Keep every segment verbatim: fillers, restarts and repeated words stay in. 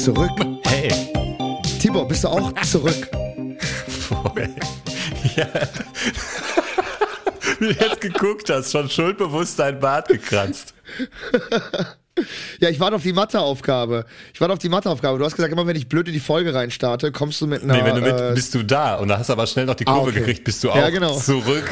zurück. Hey. Tibor, bist du auch zurück? Voll. Ja. Wie du jetzt geguckt hast, schon schuldbewusst dein Bart gekratzt. Ja, ich warte auf die Matheaufgabe. Ich warte auf die Matheaufgabe. Du hast gesagt, immer wenn ich blöd in die Folge reinstarte, kommst du mit einer... Nee, wenn du mit, äh, bist du da und da hast du aber schnell noch die Kurve ah, okay. gekriegt, bist du auch ja, genau. zurück.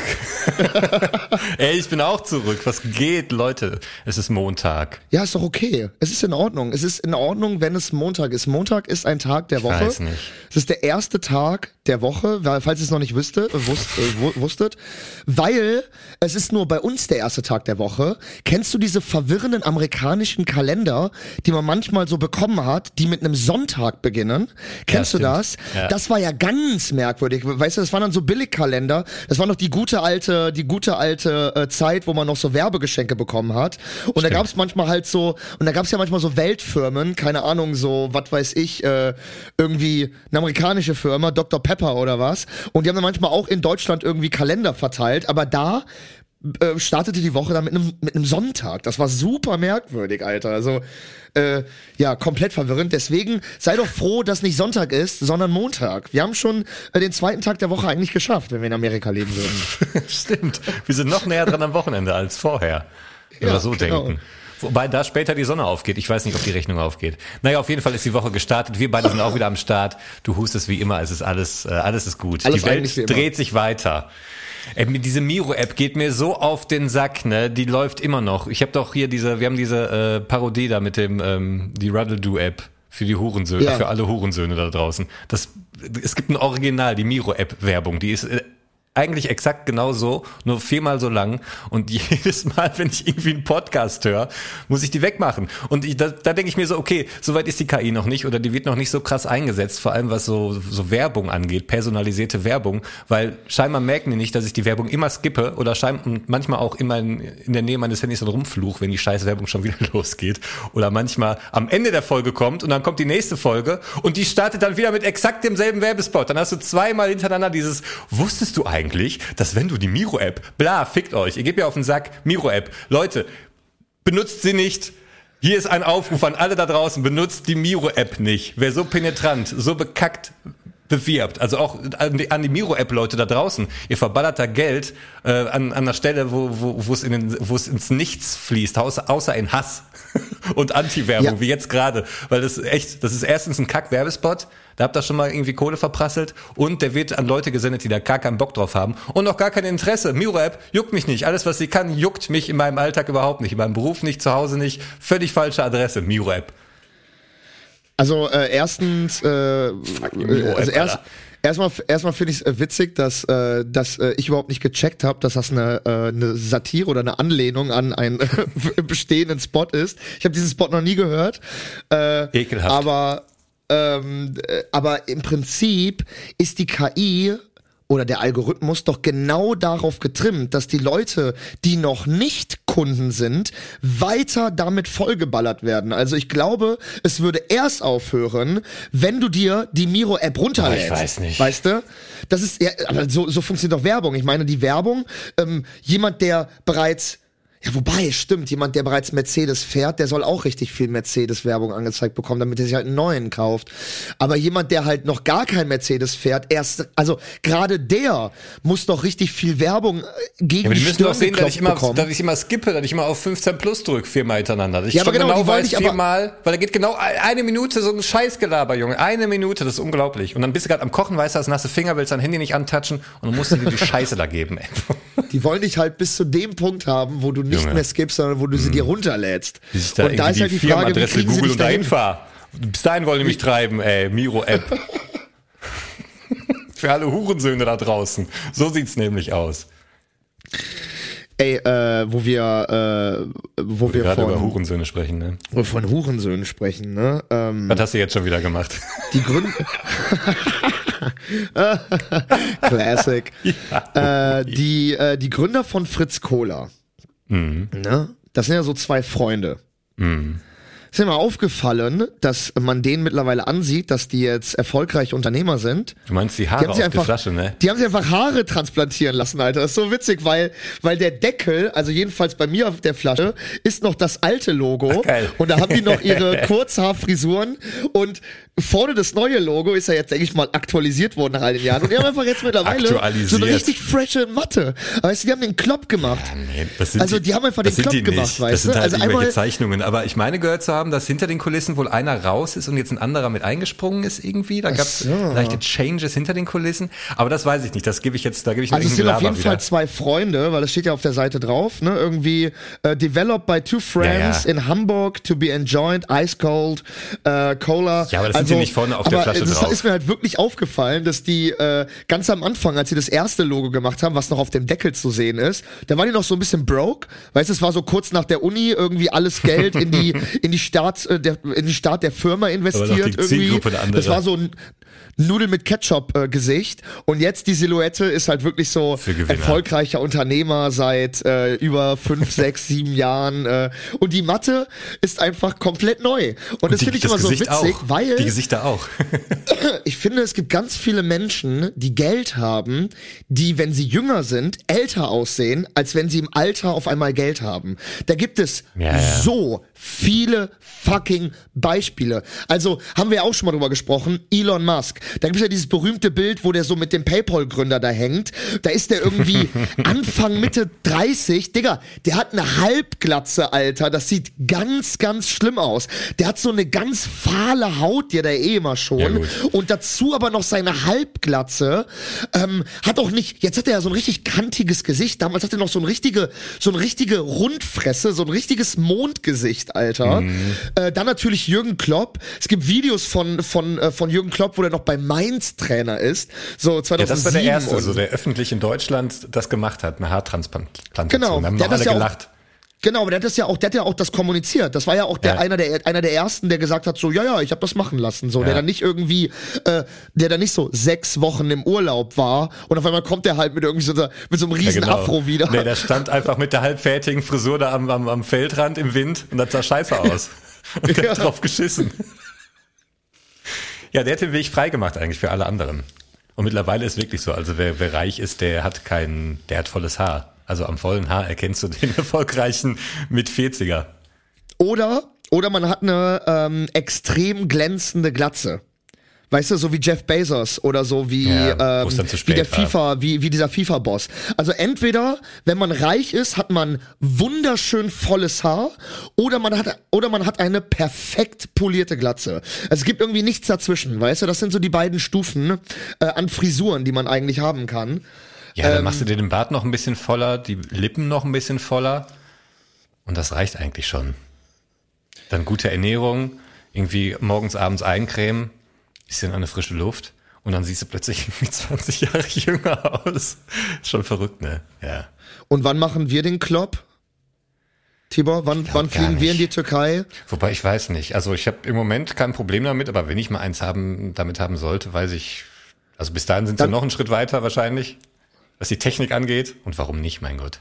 Ey, ich bin auch zurück. Was geht, Leute? Es ist Montag. Ja, ist doch okay. Es ist in Ordnung. Es ist in Ordnung, wenn es Montag ist. Montag ist ein Tag der Woche. Ich weiß nicht. Es ist der erste Tag der Woche, weil, falls ihr es noch nicht wüsste, wusst, äh, wusstet. Weil es ist nur bei uns der erste Tag der Woche. Kennst du diese verwirrenden amerikanischen Kalender, die man manchmal so bekommen hat, die mit einem Sonntag beginnen? Kennst ja, du das? Ja. Das war ja ganz merkwürdig. Weißt du, das waren dann so Billigkalender. Das war noch die gute alte, die gute alte äh, Zeit, wo man noch so Werbegeschenke bekommen hat. Und Stimmt. da gab es manchmal halt so, und da gab es ja manchmal so Weltfirmen, keine Ahnung, so, was weiß ich, äh, irgendwie eine amerikanische Firma, Doktor Pepper oder was. Und die haben dann manchmal auch in Deutschland irgendwie Kalender verteilt, aber da äh, startete die Woche dann mit einem mit einem Sonntag. Das war super merkwürdig, Alter. Also äh, ja, komplett verwirrend. Deswegen sei doch froh, dass nicht Sonntag ist, sondern Montag. Wir haben schon äh, den zweiten Tag der Woche eigentlich geschafft, wenn wir in Amerika leben würden. Stimmt. Wir sind noch näher dran am Wochenende als vorher. Wenn Ja, wir so genau. denken. Wobei da später die Sonne aufgeht. Ich weiß nicht, ob die Rechnung aufgeht. Naja, auf jeden Fall ist die Woche gestartet. Wir beide sind auch wieder am Start. Du hustest wie immer. Es ist alles, äh, alles ist gut. Alles die eigentlich wie Welt immer. dreht sich weiter. Ey, diese Miro-App geht mir so auf den Sack, ne? Die läuft immer noch. Ich habe doch hier diese, wir haben diese äh, Parodie da mit dem, ähm, die Ruddle-Do-App für die Hurensöhne, Ja. für alle Hurensöhne da draußen. Das, es gibt ein Original, die Miro-App-Werbung. Die ist äh, eigentlich exakt genauso, nur viermal so lang. Und jedes Mal, wenn ich irgendwie einen Podcast höre, muss ich die wegmachen. Und ich, da, da denke ich mir so, okay, soweit ist die K I noch nicht oder die wird noch nicht so krass eingesetzt, vor allem was so, so Werbung angeht, personalisierte Werbung, weil scheinbar merken die nicht, dass ich die Werbung immer skippe oder scheinbar und manchmal auch immer in, in der Nähe meines Handys dann rumfluch, wenn die scheiß Werbung schon wieder losgeht. Oder manchmal am Ende der Folge kommt und dann kommt die nächste Folge und die startet dann wieder mit exakt demselben Werbespot. Dann hast du zweimal hintereinander dieses, wusstest du eigentlich, dass wenn du die Miro-App, bla, fickt euch, ihr gebt mir auf den Sack, Miro-App, Leute, benutzt sie nicht. Hier ist ein Aufruf an alle da draußen, benutzt die Miro-App nicht. Wer so penetrant, so bekackt bewirbt, also auch an die, an die Miro-App-Leute da draußen, ihr verballert da Geld äh, an, an einer Stelle, wo, wo, wo es in den, wo es ins Nichts fließt, außer, außer in Hass und Anti-Werbung, Ja. wie jetzt gerade, weil das echt, das ist erstens ein Kack-Werbespot, da habt ihr schon mal irgendwie Kohle verprasselt und der wird an Leute gesendet, die da gar keinen Bock drauf haben und auch gar kein Interesse. Miro-App juckt mich nicht, alles was sie kann, juckt mich in meinem Alltag überhaupt nicht, in meinem Beruf nicht, zu Hause nicht, völlig falsche Adresse, Miro-App. Also äh, erstens, äh, Miro-App, also erst, Alter. erstmal, erstmal finde ich es witzig, dass, äh, dass äh, ich überhaupt nicht gecheckt habe, dass das eine, äh, eine Satire oder eine Anlehnung an einen äh, bestehenden Spot ist. Ich habe diesen Spot noch nie gehört. Äh, Ekelhaft. Aber, ähm, äh, aber im Prinzip ist die K I oder der Algorithmus doch genau darauf getrimmt, dass die Leute, die noch nicht Kunden sind, weiter damit vollgeballert werden. Also ich glaube, es würde erst aufhören, wenn du dir die Miro-App runterlädst. Oh, ich weiß nicht. Weißt du? Das ist, ja, aber so, so funktioniert doch Werbung. Ich meine, die Werbung, ähm, jemand, der bereits ja, wobei, stimmt, jemand, der bereits Mercedes fährt, der soll auch richtig viel Mercedes-Werbung angezeigt bekommen, damit er sich halt einen neuen kauft. Aber jemand, der halt noch gar kein Mercedes fährt, erst, also gerade der muss doch richtig viel Werbung gegen Ja, aber die müssen doch sehen, dass ich, immer, bekommen. dass ich immer skippe, dass ich immer auf fünfzehn plus drücke, viermal hintereinander. Dass ich Ja, aber schon genau, genau, die wollen weiß, dich aber- viermal, weil da geht genau eine Minute so ein Scheißgelaber, Junge. Eine Minute, das ist unglaublich. Und dann bist du gerade am Kochen, weißt du, hast nasse Finger, willst dein Handy nicht antatschen und dann musst du dir die Scheiße da geben, ey. Die wollen dich halt bis zu dem Punkt haben, wo du nicht Junge. mehr skippst, sondern wo du sie dir runterlädst. Bis ich da Und da ist irgendwie halt die die Frage, wie Firmenadresse kriegen sie Google dich und dahin dahin? fahr. Bis dahin wollen die mich treiben, ey. Miro-App. Für alle Hurensöhne da draußen. So sieht's nämlich aus. Ey, äh, wo wir, äh, wo wir Gerade über von, Hurensöhne sprechen, ne? wo wir von Hurensöhnen sprechen, ne? Ähm, Was hast du jetzt schon wieder gemacht? die Gründe. Classic. Ja. Äh, die, äh, die Gründer von Fritz Cola, Mhm. ne? Das sind ja so zwei Freunde. Mhm. Ist dir mal aufgefallen, dass man denen mittlerweile ansieht, dass die jetzt erfolgreiche Unternehmer sind? Du meinst die Haare Die haben sie auf der einfach- Flasche, ne? Die haben sich einfach Haare transplantieren lassen, Alter. Das ist so witzig, weil, weil der Deckel, also jedenfalls bei mir auf der Flasche, ist noch das alte Logo. Ach, geil. Und da haben die noch ihre Kurzhaarfrisuren. Und vorne das neue Logo ist ja jetzt, denke ich mal, aktualisiert worden nach all den Jahren. Und die haben einfach jetzt mittlerweile so Aktualisiert. eine richtig frische Matte. Aber weißt du, die haben den Klopp gemacht. Ja, nee, das sind Also die haben einfach das den sind die Klopp gemacht, nicht. weißt Das sind du? halt Also irgendwelche einmal- Zeichnungen. Aber ich meine gehört zu haben, dass hinter den Kulissen wohl einer raus ist und jetzt ein anderer mit eingesprungen ist irgendwie. Da gab es so. leichte Changes hinter den Kulissen. Aber das weiß ich nicht. Das gebe ich jetzt, da gebe ich nur Also es irgendein sind auf jeden Gelaber Fall wieder. zwei Freunde, weil das steht ja auf der Seite drauf, ne? Irgendwie äh, developed by two friends Ja, ja. in Hamburg to be enjoyed, ice cold, äh, Cola. Ja, aber das sind ja nicht vorne auf der aber Flasche das drauf. ist mir halt wirklich aufgefallen, dass die äh, ganz am Anfang, als sie das erste Logo gemacht haben, was noch auf dem Deckel zu sehen ist, da waren die noch so ein bisschen broke. Weißt du, es war so kurz nach der Uni irgendwie alles Geld in die in die Start äh, der in den Start der Firma investiert die irgendwie. Zielgruppe eine andere. Das war so ein Nudel mit Ketchup äh, Gesicht und jetzt die Silhouette ist halt wirklich so Für Gewinner. erfolgreicher Unternehmer seit äh, über fünf, sechs, sieben Jahren äh, und die Matte ist einfach komplett neu und das Die- finde ich immer so Gesicht witzig, auch. weil Die Gesichter auch. ich finde, es gibt ganz viele Menschen, die Geld haben, die, wenn sie jünger sind, älter aussehen, als wenn sie im Alter auf einmal Geld haben. Da gibt es Ja, ja. so viele fucking Beispiele. Also haben wir ja auch schon mal drüber gesprochen, Elon Musk. Da gibt es ja dieses berühmte Bild, wo der so mit dem PayPal-Gründer da hängt. Da ist der irgendwie Anfang, Mitte dreißig. Digga, der hat eine Halbglatze, Alter. Das sieht ganz, ganz schlimm aus. Der hat so eine ganz fahle Haut, die hat er eh immer schon. Ja, gut. Und dazu aber noch seine Halbglatze. Ähm, hat auch nicht, jetzt hat er ja so ein richtig kantiges Gesicht. Damals hat er noch so ein richtige, so eine richtige Rundfresse, so ein richtiges Mondgesicht, Alter. Mhm. Äh, dann natürlich Jürgen Klopp. Es gibt Videos von, von, äh, von Jürgen Klopp, wo der noch bei Mainz Trainer ist. So Ja, zweitausendsieben. das war der erste, und- so der öffentlich in Deutschland das gemacht hat, eine Haartransplantation. Genau, Da haben der noch hat das alle ja auch- gelacht. Genau, aber der hat das ja auch, der hat ja auch das kommuniziert. Das war ja auch der Ja. einer der einer der ersten, der gesagt hat, so ja ja, ich habe das machen lassen, so Ja. der dann nicht irgendwie, äh, der dann nicht so sechs Wochen im Urlaub war und auf einmal kommt der halt mit irgendwie so mit so einem riesen Ja, genau. Afro wieder. Nee, der stand einfach mit der halbfertigen Frisur da am, am, am Feldrand im Wind und das sah scheiße aus. Und der Ja. hat drauf geschissen. Ja, der hat den Weg freigemacht eigentlich für alle anderen. Und mittlerweile ist wirklich so, also wer, wer reich ist, der hat kein, der hat volles Haar. Also am vollen Haar erkennst du den erfolgreichen mit vierziger. Oder oder man hat eine ähm, extrem glänzende Glatze. Weißt du, so wie Jeff Bezos oder so wie, Ja, wo ähm, es dann zu wie spät der war. FIFA, wie, wie dieser FIFA-Boss. Also entweder, wenn man reich ist, hat man wunderschön volles Haar oder man hat, oder man hat eine perfekt polierte Glatze. Also es gibt irgendwie nichts dazwischen, weißt du? Das sind so die beiden Stufen äh, an Frisuren, die man eigentlich haben kann. Ja, dann machst du dir den Bart noch ein bisschen voller, die Lippen noch ein bisschen voller und das reicht eigentlich schon. Dann gute Ernährung, irgendwie morgens, abends eincremen, bisschen an eine frische Luft und dann siehst du plötzlich irgendwie zwanzig Jahre jünger aus. Ist schon verrückt, ne? Ja. Und wann machen wir den Klopp? Tibor, wann, wann gar fliegen wir in nicht. die Türkei? Wobei ich weiß nicht. Also ich habe im Moment kein Problem damit, aber wenn ich mal eins haben, damit haben sollte, weiß ich, also bis dahin sind sie Dann- noch einen Schritt weiter wahrscheinlich, was die Technik angeht. Und warum nicht, mein Gott?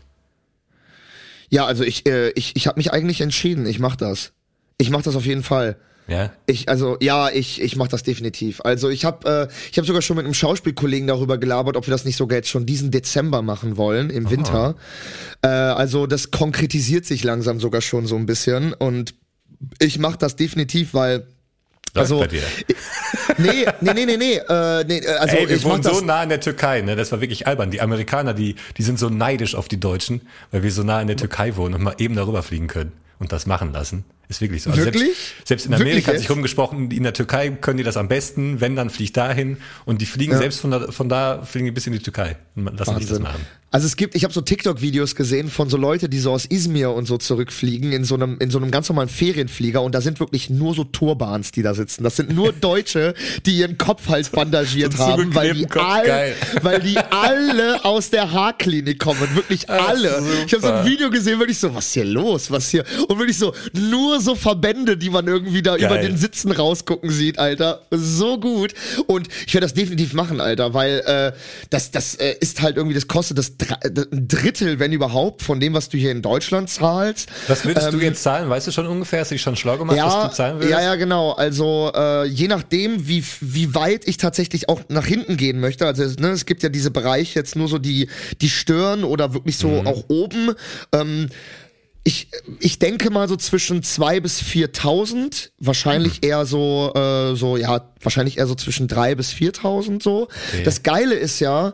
Ja, also ich, äh, ich, ich habe mich eigentlich entschieden. Ich mach das. Ich mach das auf jeden Fall. Ja? Ich, also ja, ich, ich mach das definitiv. Also ich habe, äh, ich habe sogar schon mit einem Schauspielkollegen darüber gelabert, ob wir das nicht sogar jetzt schon diesen Dezember machen wollen im Winter. Äh, also das konkretisiert sich langsam sogar schon so ein bisschen und ich mach das definitiv, weil Läuft also bei dir. nee, nee, nee, nee, nee, äh, nee äh, also Ey, wir ich mach wohnen das so nah in der Türkei, ne? Das war wirklich albern. Die Amerikaner, die, die sind so neidisch auf die Deutschen, weil wir so nah in der Türkei wohnen und mal eben darüber fliegen können und das machen lassen. Ist wirklich so. Also Wirklich? Selbst, selbst in Wirklich Amerika hat jetzt? sich rumgesprochen, in der Türkei können die das am besten, wenn, dann fliegt dahin und die fliegen Ja. selbst von da, von da fliegen die bis in die Türkei und lassen sich das Wahnsinn. machen. Also es gibt, ich habe so TikTok-Videos gesehen von so Leute, die so aus Izmir und so zurückfliegen in so einem in so einem ganz normalen Ferienflieger und da sind wirklich nur so Turbans, die da sitzen. Das sind nur Deutsche, die ihren Kopf halt bandagiert So einen haben, weil die zugeklebten Kopf, all, geil. weil die alle aus der Haarklinik kommen, wirklich Ach, alle. Ich habe so ein super. Video gesehen, wirklich so, was ist hier los, was hier und wirklich so nur nur so Verbände, die man irgendwie da Geil. über den Sitzen rausgucken sieht, Alter. So gut. Und ich werde das definitiv machen, Alter, weil äh, das, das äh, ist halt irgendwie, das kostet das Dr- ein Drittel, wenn überhaupt, von dem, was du hier in Deutschland zahlst. Was würdest ähm, du jetzt zahlen? Weißt du schon ungefähr? Hast du dich schon schlau gemacht, ja, was du zahlen würdest? Ja, ja, genau. Also äh, je nachdem, wie wie weit ich tatsächlich auch nach hinten gehen möchte. Also ne, es gibt ja diese Bereiche jetzt nur so die die Stirn oder wirklich so Mhm. auch oben. Ähm, Ich, ich denke mal so zwischen zwei bis viertausend, wahrscheinlich Mhm. eher so, äh, so, ja, wahrscheinlich eher so zwischen drei bis viertausend so. Okay. Das Geile ist ja,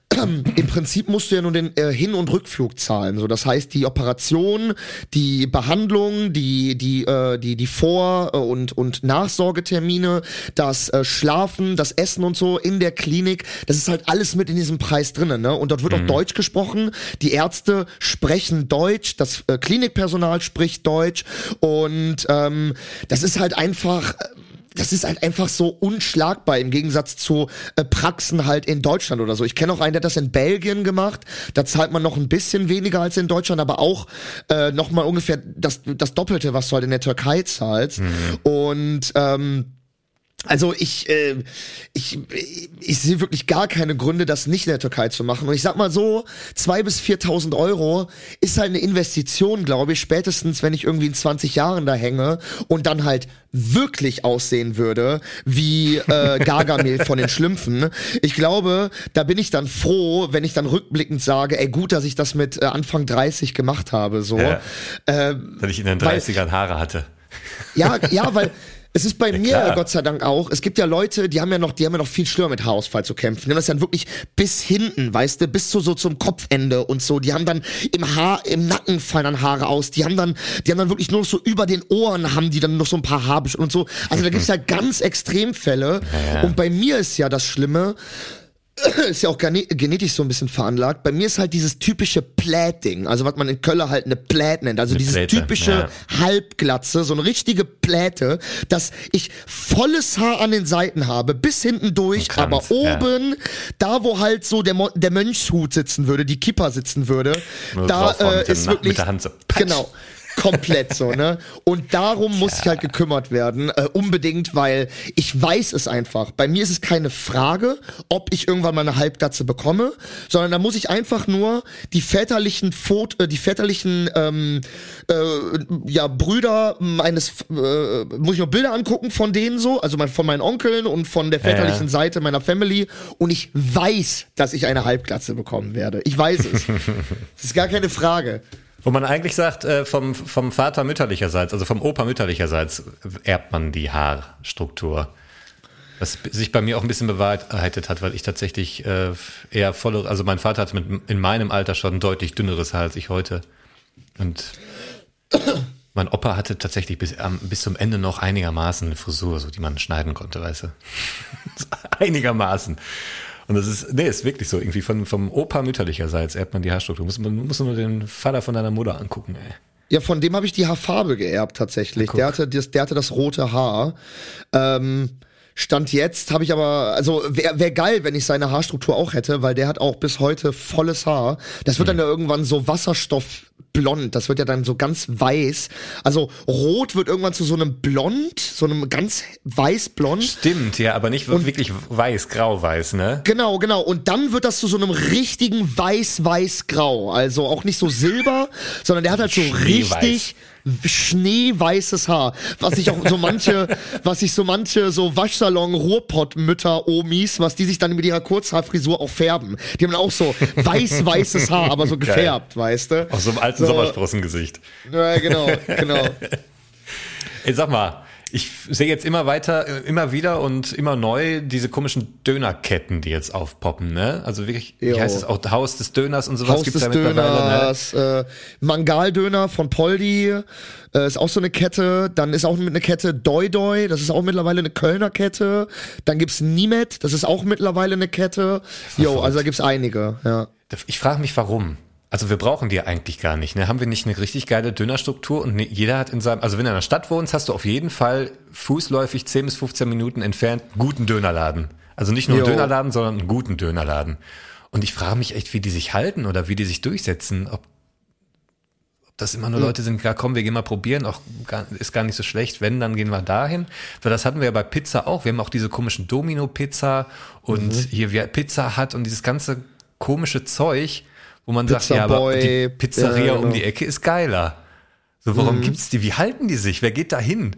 im Prinzip musst du ja nur den äh, Hin- und Rückflug zahlen. So, das heißt, die Operation, die Behandlung, die die äh, die die Vor- und und Nachsorgetermine, das äh, Schlafen, das Essen und so in der Klinik, das ist halt alles mit in diesem Preis drinnen, ne? Und dort wird auch Deutsch gesprochen. Die Ärzte sprechen Deutsch, das äh, Klinikpersonal spricht Deutsch und ähm, das ist halt einfach das ist halt einfach so unschlagbar im Gegensatz zu äh, Praxen halt in Deutschland oder so. Ich kenne auch einen, der hat das in Belgien gemacht. Da zahlt man noch ein bisschen weniger als in Deutschland, aber auch äh, noch mal ungefähr das, das Doppelte, was du halt in der Türkei zahlst. Mhm. Und ähm, also ich, äh, ich, ich sehe wirklich gar keine Gründe, das nicht in der Türkei zu machen. Und ich sag mal so, zwei bis viertausend Euro ist halt eine Investition, glaube ich, spätestens, wenn ich irgendwie in zwanzig Jahren da hänge und dann halt wirklich aussehen würde wie äh, Gargamel von den Schlümpfen. Ich glaube, da bin ich dann froh, wenn ich dann rückblickend sage, ey, gut, dass ich das mit äh, Anfang dreißig gemacht habe. So, Ja. äh, Dass ich in den dreißigern Haare hatte. ja, ja, weil es ist bei Ja, mir, klar. Gott sei Dank auch, es gibt ja Leute, die haben ja noch, die haben ja noch viel schlimmer mit Haarausfall zu kämpfen. Die haben das dann wirklich bis hinten, weißt du, bis zu so zum Kopfende und so. Die haben dann im Haar, im Nacken fallen dann Haare aus. Die haben dann, die haben dann wirklich nur noch so über den Ohren haben die dann noch so ein paar Haarbüschel und so. Also da gibt's ja ganz Extremfälle. Ja, ja. Und bei mir ist ja das Schlimme, ist ja auch gene- genetisch so ein bisschen veranlagt. Bei mir ist halt dieses typische Plät-Ding, also was man in Köln halt eine Plät nennt, also Eine dieses Pläte, typische ja. Halbglatze, so eine richtige Pläte, dass ich volles Haar an den Seiten habe, bis hinten durch, Ein aber Kranz, ja. oben, da wo halt so der, Mo- der Mönchshut sitzen würde, die Kippa sitzen würde, Nur da draufhauen äh, mit der ist Na- wirklich, mit der Hand so, patsch. genau, komplett so, ne? Und darum muss ich halt gekümmert werden, äh, unbedingt, weil ich weiß es einfach. Bei mir ist es keine Frage, ob ich irgendwann mal eine Halbglatze bekomme, sondern da muss ich einfach nur die väterlichen Foto, äh, die väterlichen ähm, äh, ja Brüder meines, äh, muss ich mir Bilder angucken von denen so, also mein, von meinen Onkeln und von der väterlichen Ja. Seite meiner Family, und ich weiß, dass ich eine Halbglatze bekommen werde. Ich weiß es. Das ist gar keine Frage. Wo man eigentlich sagt, äh, vom, vom Vater mütterlicherseits, also vom Opa mütterlicherseits, erbt man die Haarstruktur. Was sich bei mir auch ein bisschen bewahrheitet hat, weil ich tatsächlich äh, eher volle, also mein Vater hatte mit, in meinem Alter schon deutlich dünneres Haar als ich heute. Und mein Opa hatte tatsächlich bis, ähm, bis zum Ende noch einigermaßen eine Frisur, so die man schneiden konnte, weißt du. einigermaßen. Und das ist, nee, ist wirklich so, irgendwie von, vom Opa mütterlicherseits erbt man die Haarstruktur. Muss man muss nur den Vater von deiner Mutter angucken, ey. Ja, von dem habe ich die Haarfarbe geerbt tatsächlich. Guck. Der hatte das, der hatte das rote Haar. Ähm, Stand jetzt habe ich aber, also wäre wär geil, wenn ich seine Haarstruktur auch hätte, weil der hat auch bis heute volles Haar. Das wird dann ja irgendwann so wasserstoffblond, das wird ja dann so ganz weiß. Also rot wird irgendwann zu so einem Blond, so einem ganz weiß-blond. Stimmt, ja, aber nicht wirklich weiß, grau-weiß, ne? Genau, genau. Und dann wird das zu so einem richtigen weiß-weiß-grau. Also auch nicht so silber, sondern der hat halt so Schneeweiß. richtig schneeweißes Haar. Was ich auch so manche, was ich so manche so Waschsalon Ruhrpott-Mütter, Omis, was die sich dann mit ihrer Kurzhaarfrisur auch färben. Die haben dann auch so weiß-weißes Haar, aber so gefärbt, weißt du? Aus so einem alten So. Sommersprossengesicht. Ja, genau, genau. Ey, sag mal, ich sehe jetzt immer weiter, äh, immer wieder und immer neu diese komischen Dönerketten, die jetzt aufpoppen, ne? Also wirklich, wie Jo. heißt es auch, Haus des Döners und sowas Haus gibt's des da mittlerweile, ne? Döners, äh, Mangaldöner von Poldi, äh, ist auch so eine Kette. Dann ist auch eine Kette Doi Doi, das ist auch mittlerweile eine Kölner Kette. Dann gibt's Niemet, das ist auch mittlerweile eine Kette. Jo, also da gibt's einige, ja. Ich frage mich, warum. Also wir brauchen die eigentlich gar nicht. Ne? Haben wir nicht eine richtig geile Dönerstruktur? Und ne, jeder hat in seinem, also wenn du in einer Stadt wohnst, hast du auf jeden Fall fußläufig zehn bis fünfzehn Minuten entfernt einen guten Dönerladen. Also nicht nur einen Jo. Dönerladen, sondern einen guten Dönerladen. Und ich frage mich echt, wie die sich halten oder wie die sich durchsetzen. Ob, ob dass immer nur Leute sind, ja komm, wir gehen mal probieren, auch gar, ist gar nicht so schlecht, wenn, dann gehen wir dahin. Weil das hatten wir ja bei Pizza auch, wir haben auch diese komischen Domino-Pizza und mhm. hier wie Pizza Hut und dieses ganze komische Zeug, wo man Pizza sagt, ja, aber Boy, die Pizzeria ja, genau. um die Ecke ist geiler. So, warum mhm. gibt's die? Wie halten die sich? Wer geht da hin?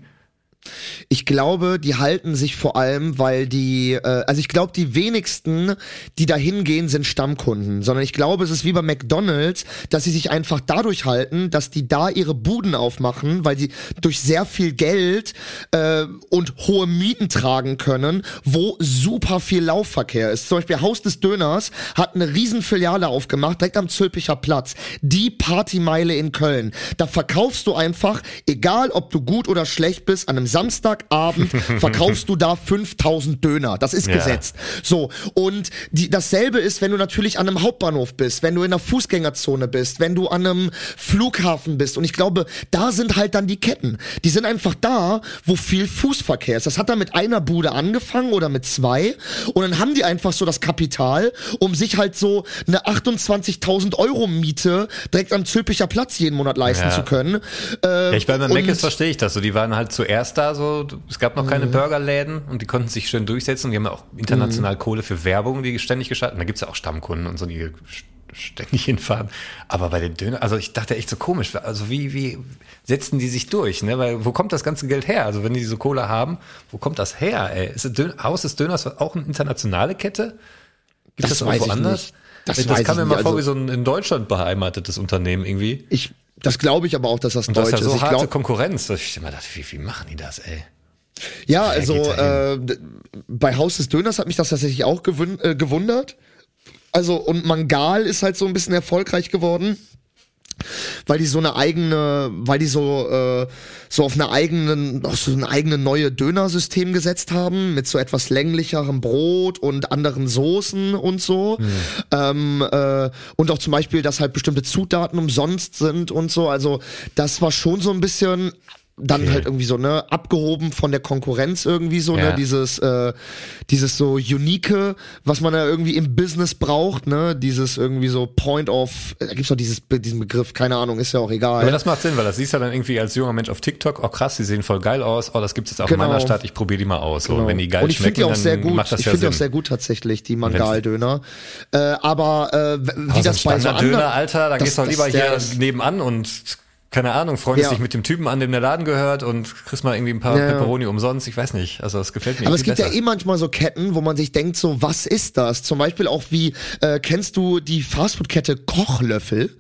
Ich glaube, die halten sich vor allem, weil die, äh, also ich glaube, die wenigsten, die da hingehen, sind Stammkunden, sondern ich glaube, es ist wie bei McDonald's, dass sie sich einfach dadurch halten, dass die da ihre Buden aufmachen, weil die durch sehr viel Geld äh, und hohe Mieten tragen können, wo super viel Laufverkehr ist. Zum Beispiel Haus des Döners hat eine riesen Filiale aufgemacht, direkt am Zülpicher Platz. Die Partymeile in Köln. Da verkaufst du einfach, egal ob du gut oder schlecht bist, an einem Samstagabend verkaufst du da fünftausend Döner. Das ist ja. gesetzt. So. Und die, dasselbe ist, wenn du natürlich an einem Hauptbahnhof bist, wenn du in einer Fußgängerzone bist, wenn du an einem Flughafen bist. Und ich glaube, da sind halt dann die Ketten. Die sind einfach da, wo viel Fußverkehr ist. Das hat dann mit einer Bude angefangen oder mit zwei. Und dann haben die einfach so das Kapital, um sich halt so eine achtundzwanzigtausend Euro Miete direkt am Zülpicher Platz jeden Monat leisten ja. zu können. Äh, ja, ich meine, bei Mc's verstehe ich das so. Die waren halt zuerst da so, es gab noch keine mhm. Burgerläden und die konnten sich schön durchsetzen und die haben ja auch international mhm. Kohle für Werbung, die ständig geschaltet. Und da gibt's ja auch Stammkunden und so, die ständig hinfahren. Aber bei den Döner, also ich dachte echt so komisch, also wie, wie setzen die sich durch, ne? Weil wo kommt das ganze Geld her? Also wenn die so Kohle haben, wo kommt das her, ey? Ist das Dön- Haus des Döners auch eine internationale Kette? Gibt das, das weiß woanders? Ich nicht. Das, das weiß kam mir mal vor, also, wie so ein in Deutschland beheimatetes Unternehmen irgendwie. Ich Das glaube ich aber auch, dass das und deutsch das ist. Ja so ist. harte glaub, Konkurrenz. Ich immer dachte, wie, wie machen die das, ey? Ja, Wer also äh, bei Haus des Döners hat mich das tatsächlich auch gewün- äh, gewundert. Also und Mangal ist halt so ein bisschen erfolgreich geworden, weil die so eine eigene, weil die so äh, so auf eine eigenen, auf so ein eigene neue Dönersystem gesetzt haben mit so etwas länglicherem Brot und anderen Soßen und so mhm. ähm, äh, und auch zum Beispiel, dass halt bestimmte Zutaten umsonst sind und so. Also das war schon so ein bisschen dann okay. halt irgendwie so, ne, abgehoben von der Konkurrenz irgendwie so, ja. ne, dieses, äh, dieses so Unique, was man ja irgendwie im Business braucht, ne, dieses irgendwie so Point of, da gibt's doch dieses, diesen Begriff, keine Ahnung, ist ja auch egal. Aber das macht Sinn, weil das siehst du dann irgendwie als junger Mensch auf TikTok, oh krass, die sehen voll geil aus, oh, das gibt's jetzt auch genau. in meiner Stadt, ich probiere die mal aus, so, genau. wenn die geil und ich schmecken, die auch dann sehr gut. macht das ich ja Sinn. Ich finde die auch Sinn. sehr gut tatsächlich, die Mangal-Döner, äh, aber, äh, wie aber das so bei so anderen... Döner, Alter, dann das, gehst du doch lieber hier ist, nebenan und keine Ahnung, freundest ja. dich mit dem Typen an, dem der Laden gehört und kriegst mal irgendwie ein paar ja. Pepperoni umsonst, ich weiß nicht, also das gefällt mir Aber es gibt besser. ja eh manchmal so Ketten, wo man sich denkt so, was ist das? Zum Beispiel auch wie, äh, kennst du die Fastfood-Kette Kochlöffel?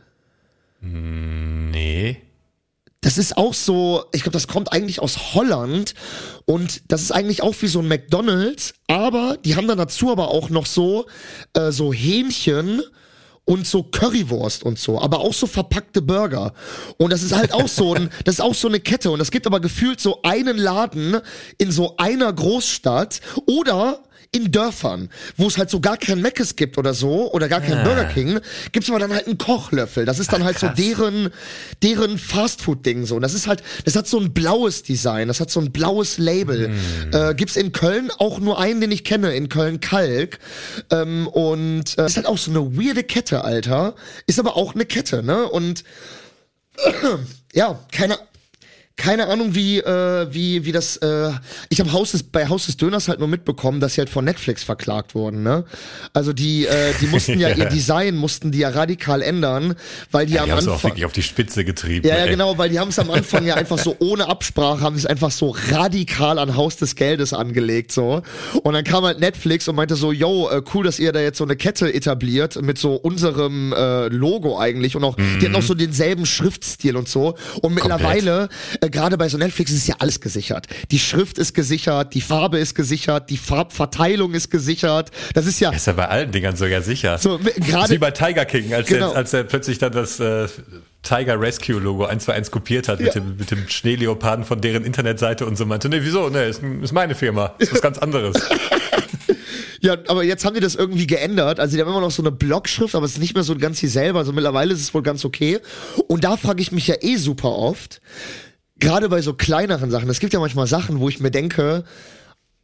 Nee. Das ist auch so, ich glaube, das kommt eigentlich aus Holland und das ist eigentlich auch wie so ein McDonald's, aber die haben dann dazu aber auch noch so, äh, so Hähnchen und so Currywurst und so, aber auch so verpackte Burger. Und das ist halt auch so ein, das ist auch so eine Kette. Und es gibt aber gefühlt so einen Laden in so einer Großstadt oder in Dörfern, wo es halt so gar kein Mc's gibt oder so, oder gar kein ja. Burger King, gibt's aber dann halt einen Kochlöffel. Das ist dann Ach, halt krass. so deren, deren Fastfood-Ding so. Und das ist halt, das hat so ein blaues Design, das hat so ein blaues Label. Mm. Äh, gibt's in Köln auch nur einen, den ich kenne, in Köln-Kalk. Ähm, und äh, ist halt auch so eine weirde Kette, Alter. Ist aber auch eine Kette, ne? Und äh, ja, keine Keine Ahnung, wie äh, wie wie das. Äh, ich habe Haus des, bei Haus des Döners halt nur mitbekommen, dass sie halt von Netflix verklagt wurden. Ne? Also die äh, die mussten ja, ja ihr Design mussten die ja radikal ändern, weil die, ja, die am haben es Anfang auch wirklich auf die Spitze getrieben. Ja, ja ey. genau, weil die haben es am Anfang ja einfach so ohne Absprache haben sie es einfach so radikal an Haus des Geldes angelegt so. Und dann kam halt Netflix und meinte so, yo, äh, cool, dass ihr da jetzt so eine Kette etabliert mit so unserem äh, Logo eigentlich und auch mhm. die hatten auch so denselben Schriftstil und so. Und mittlerweile äh, gerade bei so Netflix ist ja alles gesichert. Die Schrift ist gesichert, die Farbe ist gesichert, die Farbverteilung ist gesichert. Das ist ja... Das ist ja bei allen Dingern sogar sicher. So, gerade wie bei Tiger King, als, genau. er, als er plötzlich dann das äh, Tiger Rescue Logo eins zu eins kopiert hat, ja. mit dem, mit dem Schneeleoparden von deren Internetseite und so meinte, nee, wieso? Nee, ist, ist meine Firma. Ist was ganz anderes. Ja, aber jetzt haben die das irgendwie geändert. Also die haben immer noch so eine Blockschrift, aber es ist nicht mehr so ganz dieselbe. Also mittlerweile ist es wohl ganz okay. Und da frage ich mich ja eh super oft, gerade bei so kleineren Sachen, es gibt ja manchmal Sachen, wo ich mir denke,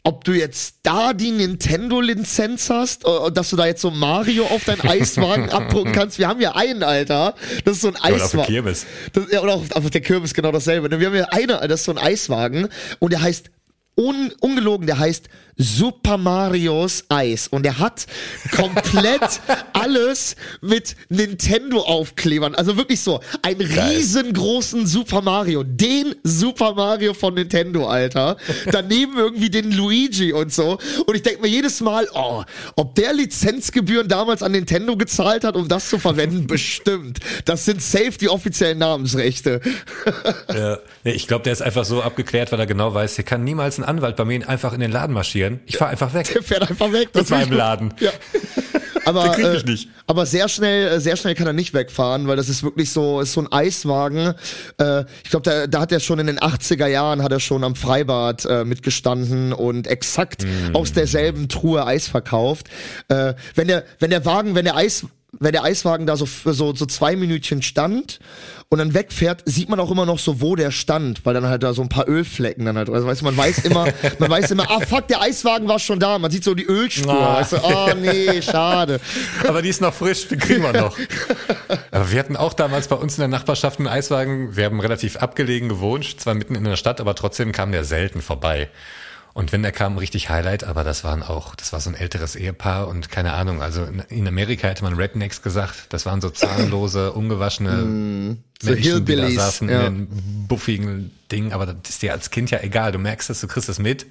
ob du jetzt da die Nintendo-Lizenz hast, äh, dass du da jetzt so Mario auf deinen Eiswagen abdrucken kannst. Wir haben ja einen, Alter. Das ist so ein Eiswagen. Oder auf der Kirmes. Das, ja, oder auf, auf der Kirmes genau dasselbe. Wir haben ja einen, das ist so ein Eiswagen und der heißt Un, ungelogen, der heißt Super Marios Eis und der hat komplett alles mit Nintendo-Aufklebern, also wirklich so einen riesengroßen Super Mario, den Super Mario von Nintendo, Alter, daneben irgendwie den Luigi und so und ich denke mir jedes Mal, oh, ob der Lizenzgebühren damals an Nintendo gezahlt hat, um das zu verwenden, bestimmt. Das sind safe die offiziellen Namensrechte. Ja, ich glaube, der ist einfach so abgeklärt, weil er genau weiß, hier kann niemals ein Anwalt bei mir einfach in den Laden marschieren. Ich fahr einfach weg. Der fährt einfach weg. Das Mit meinem Laden. Ja. Aber, den krieg ich nicht. Äh, aber sehr schnell, sehr schnell kann er nicht wegfahren, weil das ist wirklich so, ist so ein Eiswagen. Äh, ich glaube, da, da hat er schon in den achtziger Jahren hat er schon am Freibad äh, mitgestanden und exakt mm. aus derselben Truhe Eis verkauft. Äh, wenn der, wenn der Wagen, wenn der Eis wenn der Eiswagen da so, so, so zwei Minütchen stand und dann wegfährt, sieht man auch immer noch so, wo der stand, weil dann halt da so ein paar Ölflecken dann halt, also weißt du, man weiß immer, man weiß immer, ah fuck, der Eiswagen war schon da, man sieht so die Ölspur, ah. weißt du, ah nee, schade. Aber die ist noch frisch, die kriegen wir noch. Aber wir hatten auch damals bei uns in der Nachbarschaft einen Eiswagen, wir haben relativ abgelegen gewohnt, zwar mitten in der Stadt, aber trotzdem kam der selten vorbei. Und wenn der kam, richtig Highlight, aber das waren auch, das war so ein älteres Ehepaar und keine Ahnung, also in Amerika hätte man Rednecks gesagt, das waren so zahnlose, ungewaschene mm, so Menschen, die da saßen ja. in einem buffigen Ding, aber das ist dir als Kind ja egal, du merkst das, du kriegst das mit,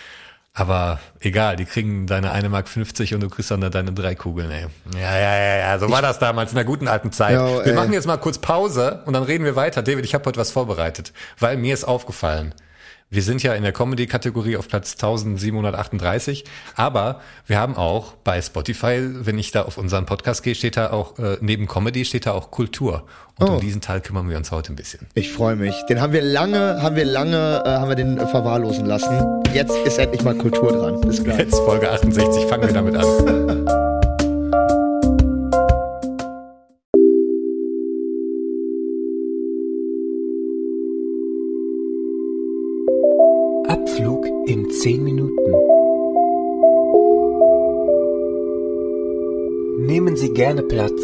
aber egal, die kriegen deine eine Mark fünfzig und du kriegst dann da deine drei Kugeln, ey. Ja, ja, ja, ja, so war das damals in der guten alten Zeit. Ja, wir machen jetzt mal kurz Pause und dann reden wir weiter. David, ich habe heute was vorbereitet, weil mir ist aufgefallen, wir sind ja in der Comedy-Kategorie auf Platz eintausendsiebenhundertachtunddreißig, aber wir haben auch bei Spotify, wenn ich da auf unseren Podcast gehe, steht da auch, äh, neben Comedy steht da auch Kultur. Und oh. um diesen Teil kümmern wir uns heute ein bisschen. Ich freue mich. Den haben wir lange, haben wir lange, äh, haben wir den äh, verwahrlosen lassen. Jetzt ist endlich mal Kultur dran. Bis gleich. Jetzt Folge achtundsechzig, fangen wir damit an. Abflug in zehn Minuten. Nehmen Sie gerne Platz.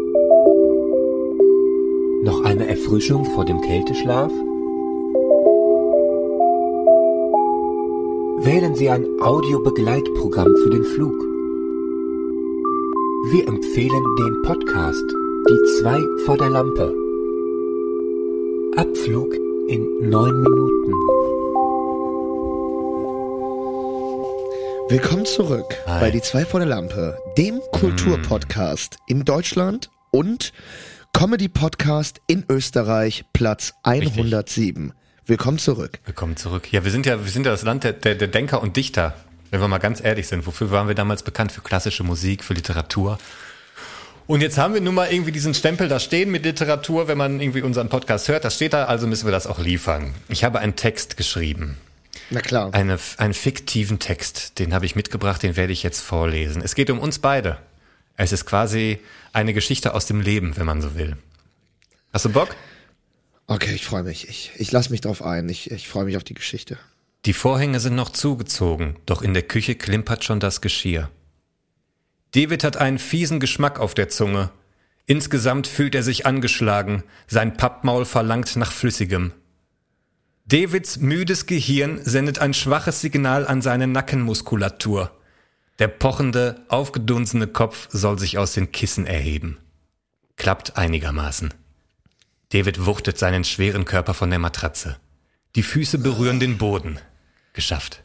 Noch eine Erfrischung vor dem Kälteschlaf? Wählen Sie ein Audiobegleitprogramm für den Flug. Wir empfehlen den Podcast Die zwei vor der Lampe. Abflug in neun Minuten. Willkommen zurück Hi. bei Die zwei vor der Lampe, dem Kulturpodcast mm. in Deutschland und Comedy-Podcast in Österreich, Platz hundertsieben. Richtig. Willkommen zurück. Willkommen zurück. Ja, wir sind ja, wir sind ja das Land der, der, der Denker und Dichter, wenn wir mal ganz ehrlich sind. Wofür waren wir damals bekannt? Für klassische Musik, für Literatur. Und jetzt haben wir nun mal irgendwie diesen Stempel da stehen mit Literatur, wenn man irgendwie unseren Podcast hört. Das steht da, also müssen wir das auch liefern. Ich habe einen Text geschrieben. Na klar. Eine, einen fiktiven Text, den habe ich mitgebracht, den werde ich jetzt vorlesen. Es geht um uns beide. Es ist quasi eine Geschichte aus dem Leben, wenn man so will. Hast du Bock? Okay, ich freue mich. Ich, ich lasse mich drauf ein. Ich, ich freue mich auf die Geschichte. Die Vorhänge sind noch zugezogen, doch in der Küche klimpert schon das Geschirr. David hat einen fiesen Geschmack auf der Zunge. Insgesamt fühlt er sich angeschlagen. Sein Pappmaul verlangt nach Flüssigem. Davids müdes Gehirn sendet ein schwaches Signal an seine Nackenmuskulatur. Der pochende, aufgedunsene Kopf soll sich aus den Kissen erheben. Klappt einigermaßen. David wuchtet seinen schweren Körper von der Matratze. Die Füße berühren den Boden. Geschafft.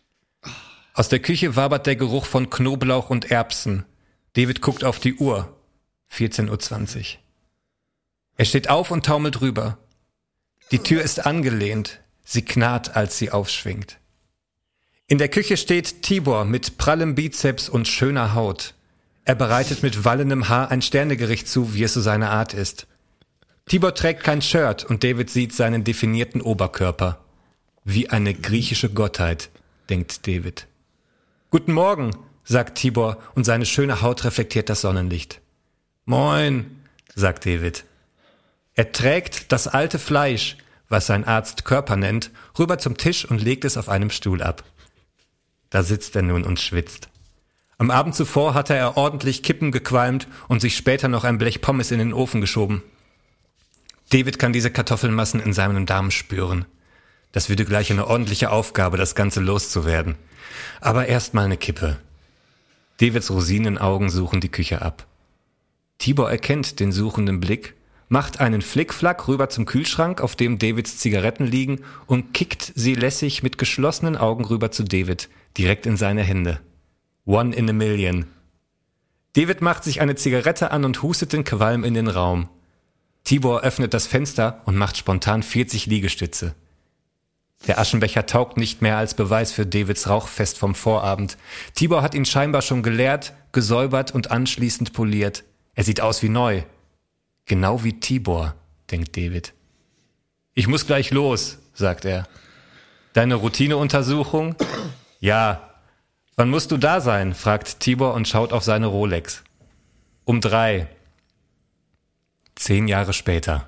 Aus der Küche wabert der Geruch von Knoblauch und Erbsen. David guckt auf die Uhr. vierzehn Uhr zwanzig. Er steht auf und taumelt rüber. Die Tür ist angelehnt, sie knarrt, als sie aufschwingt. In der Küche steht Tibor mit prallem Bizeps und schöner Haut. Er bereitet mit wallendem Haar ein Sternegericht zu, wie es so seine Art ist. Tibor trägt kein Shirt und David sieht seinen definierten Oberkörper. Wie eine griechische Gottheit, denkt David. Guten Morgen, sagt Tibor und seine schöne Haut reflektiert das Sonnenlicht. Moin, sagt David. Er trägt das alte Fleisch, was sein Arzt Körper nennt, rüber zum Tisch und legt es auf einem Stuhl ab. Da sitzt er nun und schwitzt. Am Abend zuvor hatte er ordentlich Kippen gequalmt und sich später noch ein Blech Pommes in den Ofen geschoben. David kann diese Kartoffelmassen in seinem Darm spüren. Das würde gleich eine ordentliche Aufgabe, das Ganze loszuwerden. Aber erst mal eine Kippe. Davids Rosinenaugen suchen die Küche ab. Tibor erkennt den suchenden Blick, macht einen Flickflack rüber zum Kühlschrank, auf dem Davids Zigaretten liegen, und kickt sie lässig mit geschlossenen Augen rüber zu David, direkt in seine Hände. One in a million. David macht sich eine Zigarette an und hustet den Qualm in den Raum. Tibor öffnet das Fenster und macht spontan vierzig Liegestütze. Der Aschenbecher taugt nicht mehr als Beweis für Davids Rauchfest vom Vorabend. Tibor hat ihn scheinbar schon geleert, gesäubert und anschließend poliert. Er sieht aus wie neu. Genau wie Tibor, denkt David. Ich muss gleich los, sagt er. Deine Routineuntersuchung? Ja. Wann musst du da sein? Fragt Tibor und schaut auf seine Rolex. Um drei. Zehn Jahre später.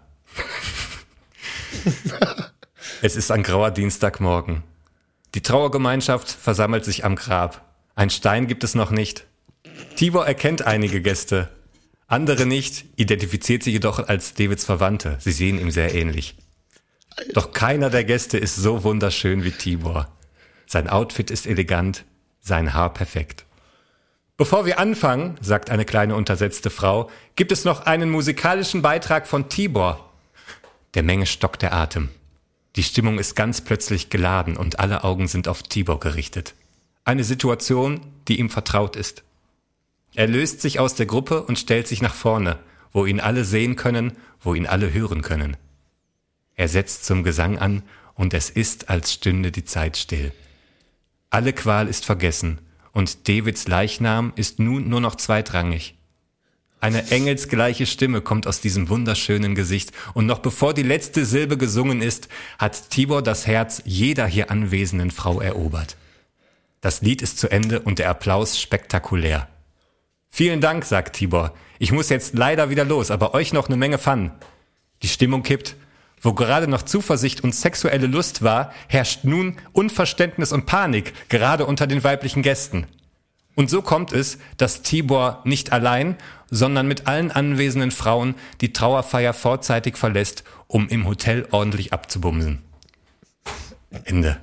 Es ist ein grauer Dienstagmorgen. Die Trauergemeinschaft versammelt sich am Grab. Ein Stein gibt es noch nicht. Tibor erkennt einige Gäste. Andere nicht, identifiziert sie jedoch als Davids Verwandte. Sie sehen ihm sehr ähnlich. Doch keiner der Gäste ist so wunderschön wie Tibor. Sein Outfit ist elegant, sein Haar perfekt. Bevor wir anfangen, sagt eine kleine untersetzte Frau, gibt es noch einen musikalischen Beitrag von Tibor. Der Menge stockt der Atem. Die Stimmung ist ganz plötzlich geladen und alle Augen sind auf Tibor gerichtet. Eine Situation, die ihm vertraut ist. Er löst sich aus der Gruppe und stellt sich nach vorne, wo ihn alle sehen können, wo ihn alle hören können. Er setzt zum Gesang an und es ist, als stünde die Zeit still. Alle Qual ist vergessen und Davids Leichnam ist nun nur noch zweitrangig. Eine engelsgleiche Stimme kommt aus diesem wunderschönen Gesicht und noch bevor die letzte Silbe gesungen ist, hat Tibor das Herz jeder hier anwesenden Frau erobert. Das Lied ist zu Ende und der Applaus spektakulär. Vielen Dank, sagt Tibor. Ich muss jetzt leider wieder los, aber euch noch eine Menge Fun. Die Stimmung kippt. Wo gerade noch Zuversicht und sexuelle Lust war, herrscht nun Unverständnis und Panik, gerade unter den weiblichen Gästen. Und so kommt es, dass Tibor nicht allein, sondern mit allen anwesenden Frauen die Trauerfeier vorzeitig verlässt, um im Hotel ordentlich abzubumsen. Ende.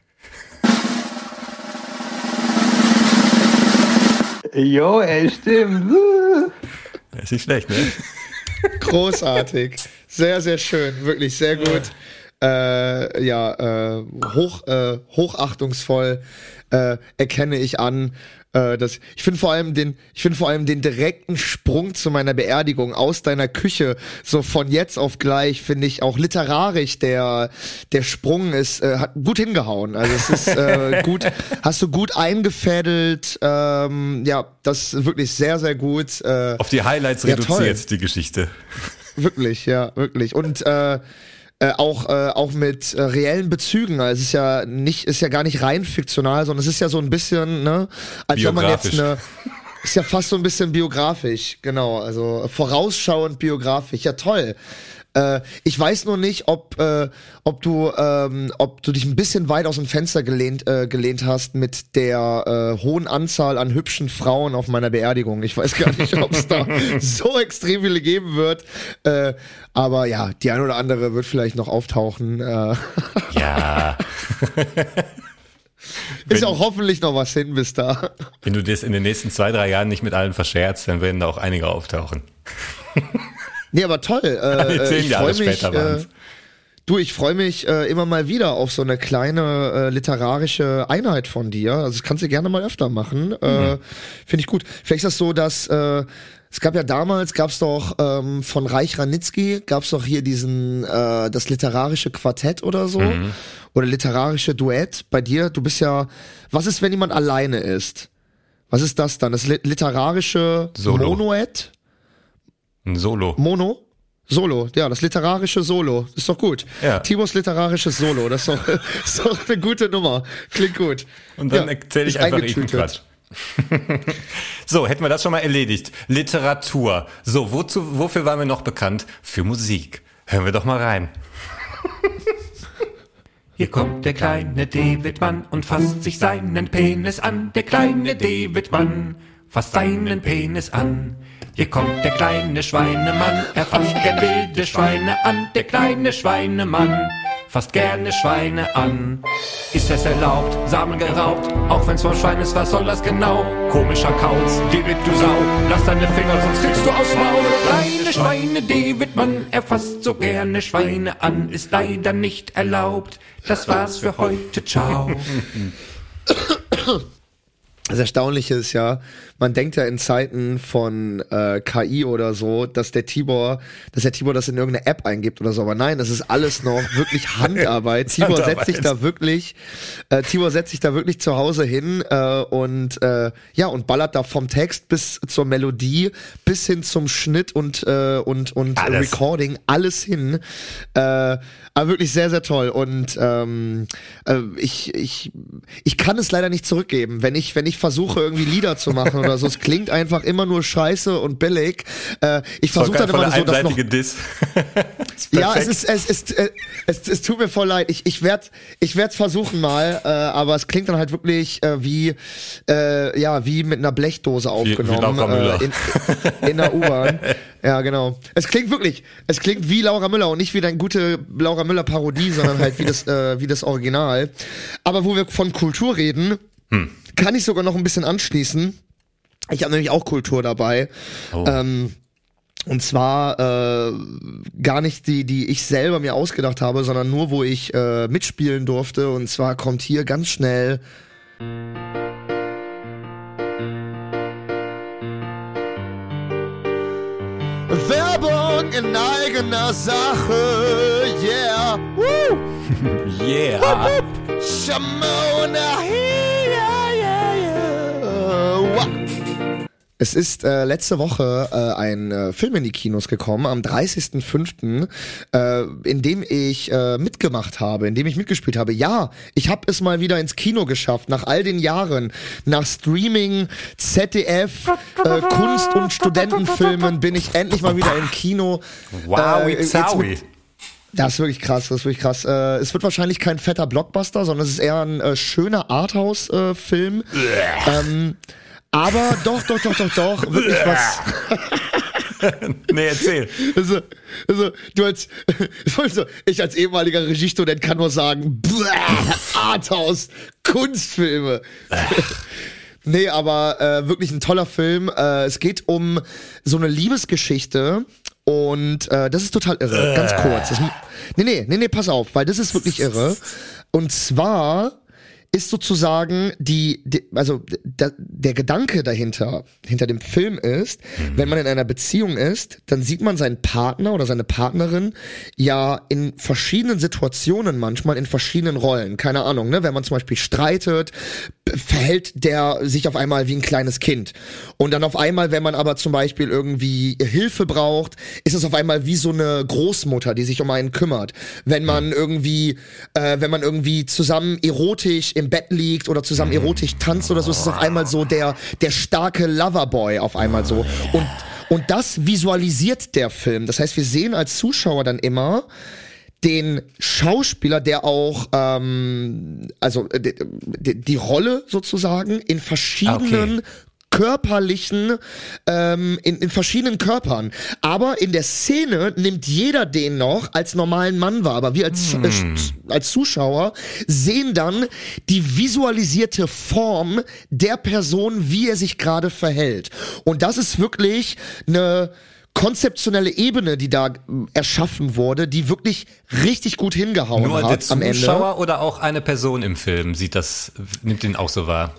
Jo, ey, stimmt. Das ist nicht schlecht, ne? Großartig. Sehr, sehr schön. Wirklich sehr gut. Äh, ja, äh, hoch, äh, hochachtungsvoll äh, erkenne ich an. Äh, dass, ich finde vor allem den, ich finde vor allem den direkten Sprung zu meiner Beerdigung aus deiner Küche, so von jetzt auf gleich, finde ich auch literarisch der, der Sprung ist, äh, hat gut hingehauen. Also es ist äh, gut, hast du gut eingefädelt, ähm, ja, das ist wirklich sehr, sehr gut. Äh, Auf die Highlights ja, reduziert, toll. die Geschichte. Wirklich, ja, wirklich. Und äh, äh, auch äh, auch mit äh, reellen Bezügen. Also es ist ja nicht, ist ja gar nicht rein fiktional, sondern es ist ja so ein bisschen, ne, als wenn man jetzt eine, ist ja fast so ein bisschen biografisch, genau. Also vorausschauend biografisch. Ja, toll. Äh, ich weiß nur nicht, ob äh, ob du ähm, ob du dich ein bisschen weit aus dem Fenster gelehnt äh, gelehnt hast mit der äh, hohen Anzahl an hübschen Frauen auf meiner Beerdigung. Ich weiß gar nicht, ob es da so extrem viele geben wird. Äh, aber ja, die eine oder andere wird vielleicht noch auftauchen. Äh. Ja. Ist ja auch hoffentlich noch was hin bis da. Wenn du das in den nächsten zwei, drei Jahren nicht mit allen verscherzt, dann werden da auch einige auftauchen. Nee, aber toll. Äh, Zehn ich Jahre freu mich, später waren's. äh, du, ich freue mich äh, immer mal wieder auf so eine kleine äh, literarische Einheit von dir. Also das kannst du gerne mal öfter machen. Mhm. Äh, Finde ich gut. Vielleicht ist das so, dass äh, es gab ja damals, gab's doch ähm, von Reich Ranitzky, gab's doch hier diesen, äh, das literarische Quartett oder so. Mhm. Oder literarische Duett. Bei dir, du bist ja, was ist, wenn jemand alleine ist? Was ist das dann? Das li- literarische Solo. Monoett? Ein Solo. Mono? Solo, ja, das literarische Solo. Ist doch gut. Ja. Tibors literarisches Solo, das ist doch, ist doch eine gute Nummer. Klingt gut. Und dann Ja, erzähle ich ist einfach irgendeinen Quatsch. eingetütet. So, hätten wir das schon mal erledigt. Literatur. So, wozu, wofür waren wir noch bekannt? Für Musik. Hören wir doch mal rein. Hier kommt der kleine David-Mann und fasst sich seinen Penis an. Der kleine David-Mann fasst seinen Penis an. Hier kommt der kleine Schweinemann, er fasst gern wilde Schweine an. Der kleine Schweinemann fasst gerne Schweine an. Ist es erlaubt, Samen geraubt, auch wenn's vom Schwein ist, was soll das genau? Komischer Kauz, David, du Sau, lass deine Finger, sonst kriegst du aufs Maul. Kleine Schweine, David-Mann, er fasst so gerne Schweine an, ist leider nicht erlaubt. Das war's für heute, ciao. Das Erstaunliche ist ja, man denkt ja in Zeiten von äh, K I oder so, dass der Tibor, dass der Tibor das in irgendeine App eingibt oder so, aber nein, das ist alles noch wirklich Handarbeit. Tibor Handarbeit. setzt sich da wirklich, äh, Tibor setzt sich da wirklich zu Hause hin äh, und äh, ja und ballert da vom Text bis zur Melodie bis hin zum Schnitt und äh, und und Alles. Recording alles hin. Äh, aber wirklich sehr sehr toll und ähm, äh, ich ich ich kann es leider nicht zurückgeben, wenn ich wenn ich versuche irgendwie Lieder zu machen oder so, es klingt einfach immer nur scheiße und billig. Äh, ich versuche dann immer so, dass noch Diss. ja, es ist es ist äh, es, es tut mir voll leid. Ich ich werde ich werde es versuchen mal, äh, aber es klingt dann halt wirklich äh, wie äh, ja wie mit einer Blechdose aufgenommen wie Laura äh, in, in der U-Bahn. Ja, genau. Es klingt wirklich, es klingt wie Laura Müller und nicht wie deine gute Laura Müller Parodie, sondern halt wie das äh, wie das Original. Aber wo wir von Kultur reden, hm. kann ich sogar noch ein bisschen anschließen. Ich habe nämlich auch Kultur dabei. Oh. Ähm, Und zwar äh, gar nicht die, die ich selber mir ausgedacht habe, sondern nur, wo ich äh, mitspielen durfte. Und zwar kommt hier ganz schnell Werbung in eigener Sache, yeah. Woo. Yeah. Shamona, yeah, yeah, yeah. Wow. Es ist äh, letzte Woche äh, ein äh, Film in die Kinos gekommen, am dreißigsten fünften, äh, in dem ich äh, mitgemacht habe, in dem ich mitgespielt habe. Ja, ich habe es mal wieder ins Kino geschafft, nach all den Jahren. Nach Streaming, Z D F, äh, Kunst- und Studentenfilmen bin ich endlich mal wieder im Kino. Wow, äh, it's jetzt mit, Das ist wirklich krass, das ist wirklich krass. Äh, es wird wahrscheinlich kein fetter Blockbuster, sondern es ist eher ein äh, schöner Arthouse-Film. Äh, ähm, aber doch, doch, doch, doch, doch, wirklich was. Nee, erzähl. Also, also du als, also, ich als ehemaliger Regiestudent kann nur sagen, Arthouse, Kunstfilme. Nee, aber äh, wirklich ein toller Film. Äh, es geht um so eine Liebesgeschichte und äh, das ist total irre. Ganz kurz. Das, nee, nee, nee, nee, pass auf, weil das ist wirklich irre. Und zwar ist sozusagen die, die also der, der Gedanke dahinter, hinter dem Film ist, mhm. wenn man in einer Beziehung ist, dann sieht man seinen Partner oder seine Partnerin ja in verschiedenen Situationen manchmal in verschiedenen Rollen. Keine Ahnung, ne? Wenn man zum Beispiel streitet, verhält der sich auf einmal wie ein kleines Kind. Und dann auf einmal, wenn man aber zum Beispiel irgendwie Hilfe braucht, ist es auf einmal wie so eine Großmutter, die sich um einen kümmert. Wenn man irgendwie, äh, wenn man irgendwie zusammen erotisch im Bett liegt oder zusammen erotisch tanzt oder so, ist es auf einmal so der der starke Loverboy auf einmal so. Und und das visualisiert der Film. Das heißt, wir sehen als Zuschauer dann immer den Schauspieler, der auch ähm, also die, die, die Rolle sozusagen in verschiedenen okay. körperlichen, ähm, in, in verschiedenen Körpern. Aber in der Szene nimmt jeder den noch als normalen Mann wahr. Aber wir als, hm. äh, als Zuschauer sehen dann die visualisierte Form der Person, wie er sich gerade verhält. Und das ist wirklich eine konzeptionelle Ebene, die da erschaffen wurde, die wirklich richtig gut hingehauen Nur hat am Ende. Nur der Zuschauer oder auch eine Person im Film sieht das, nimmt den auch so wahr?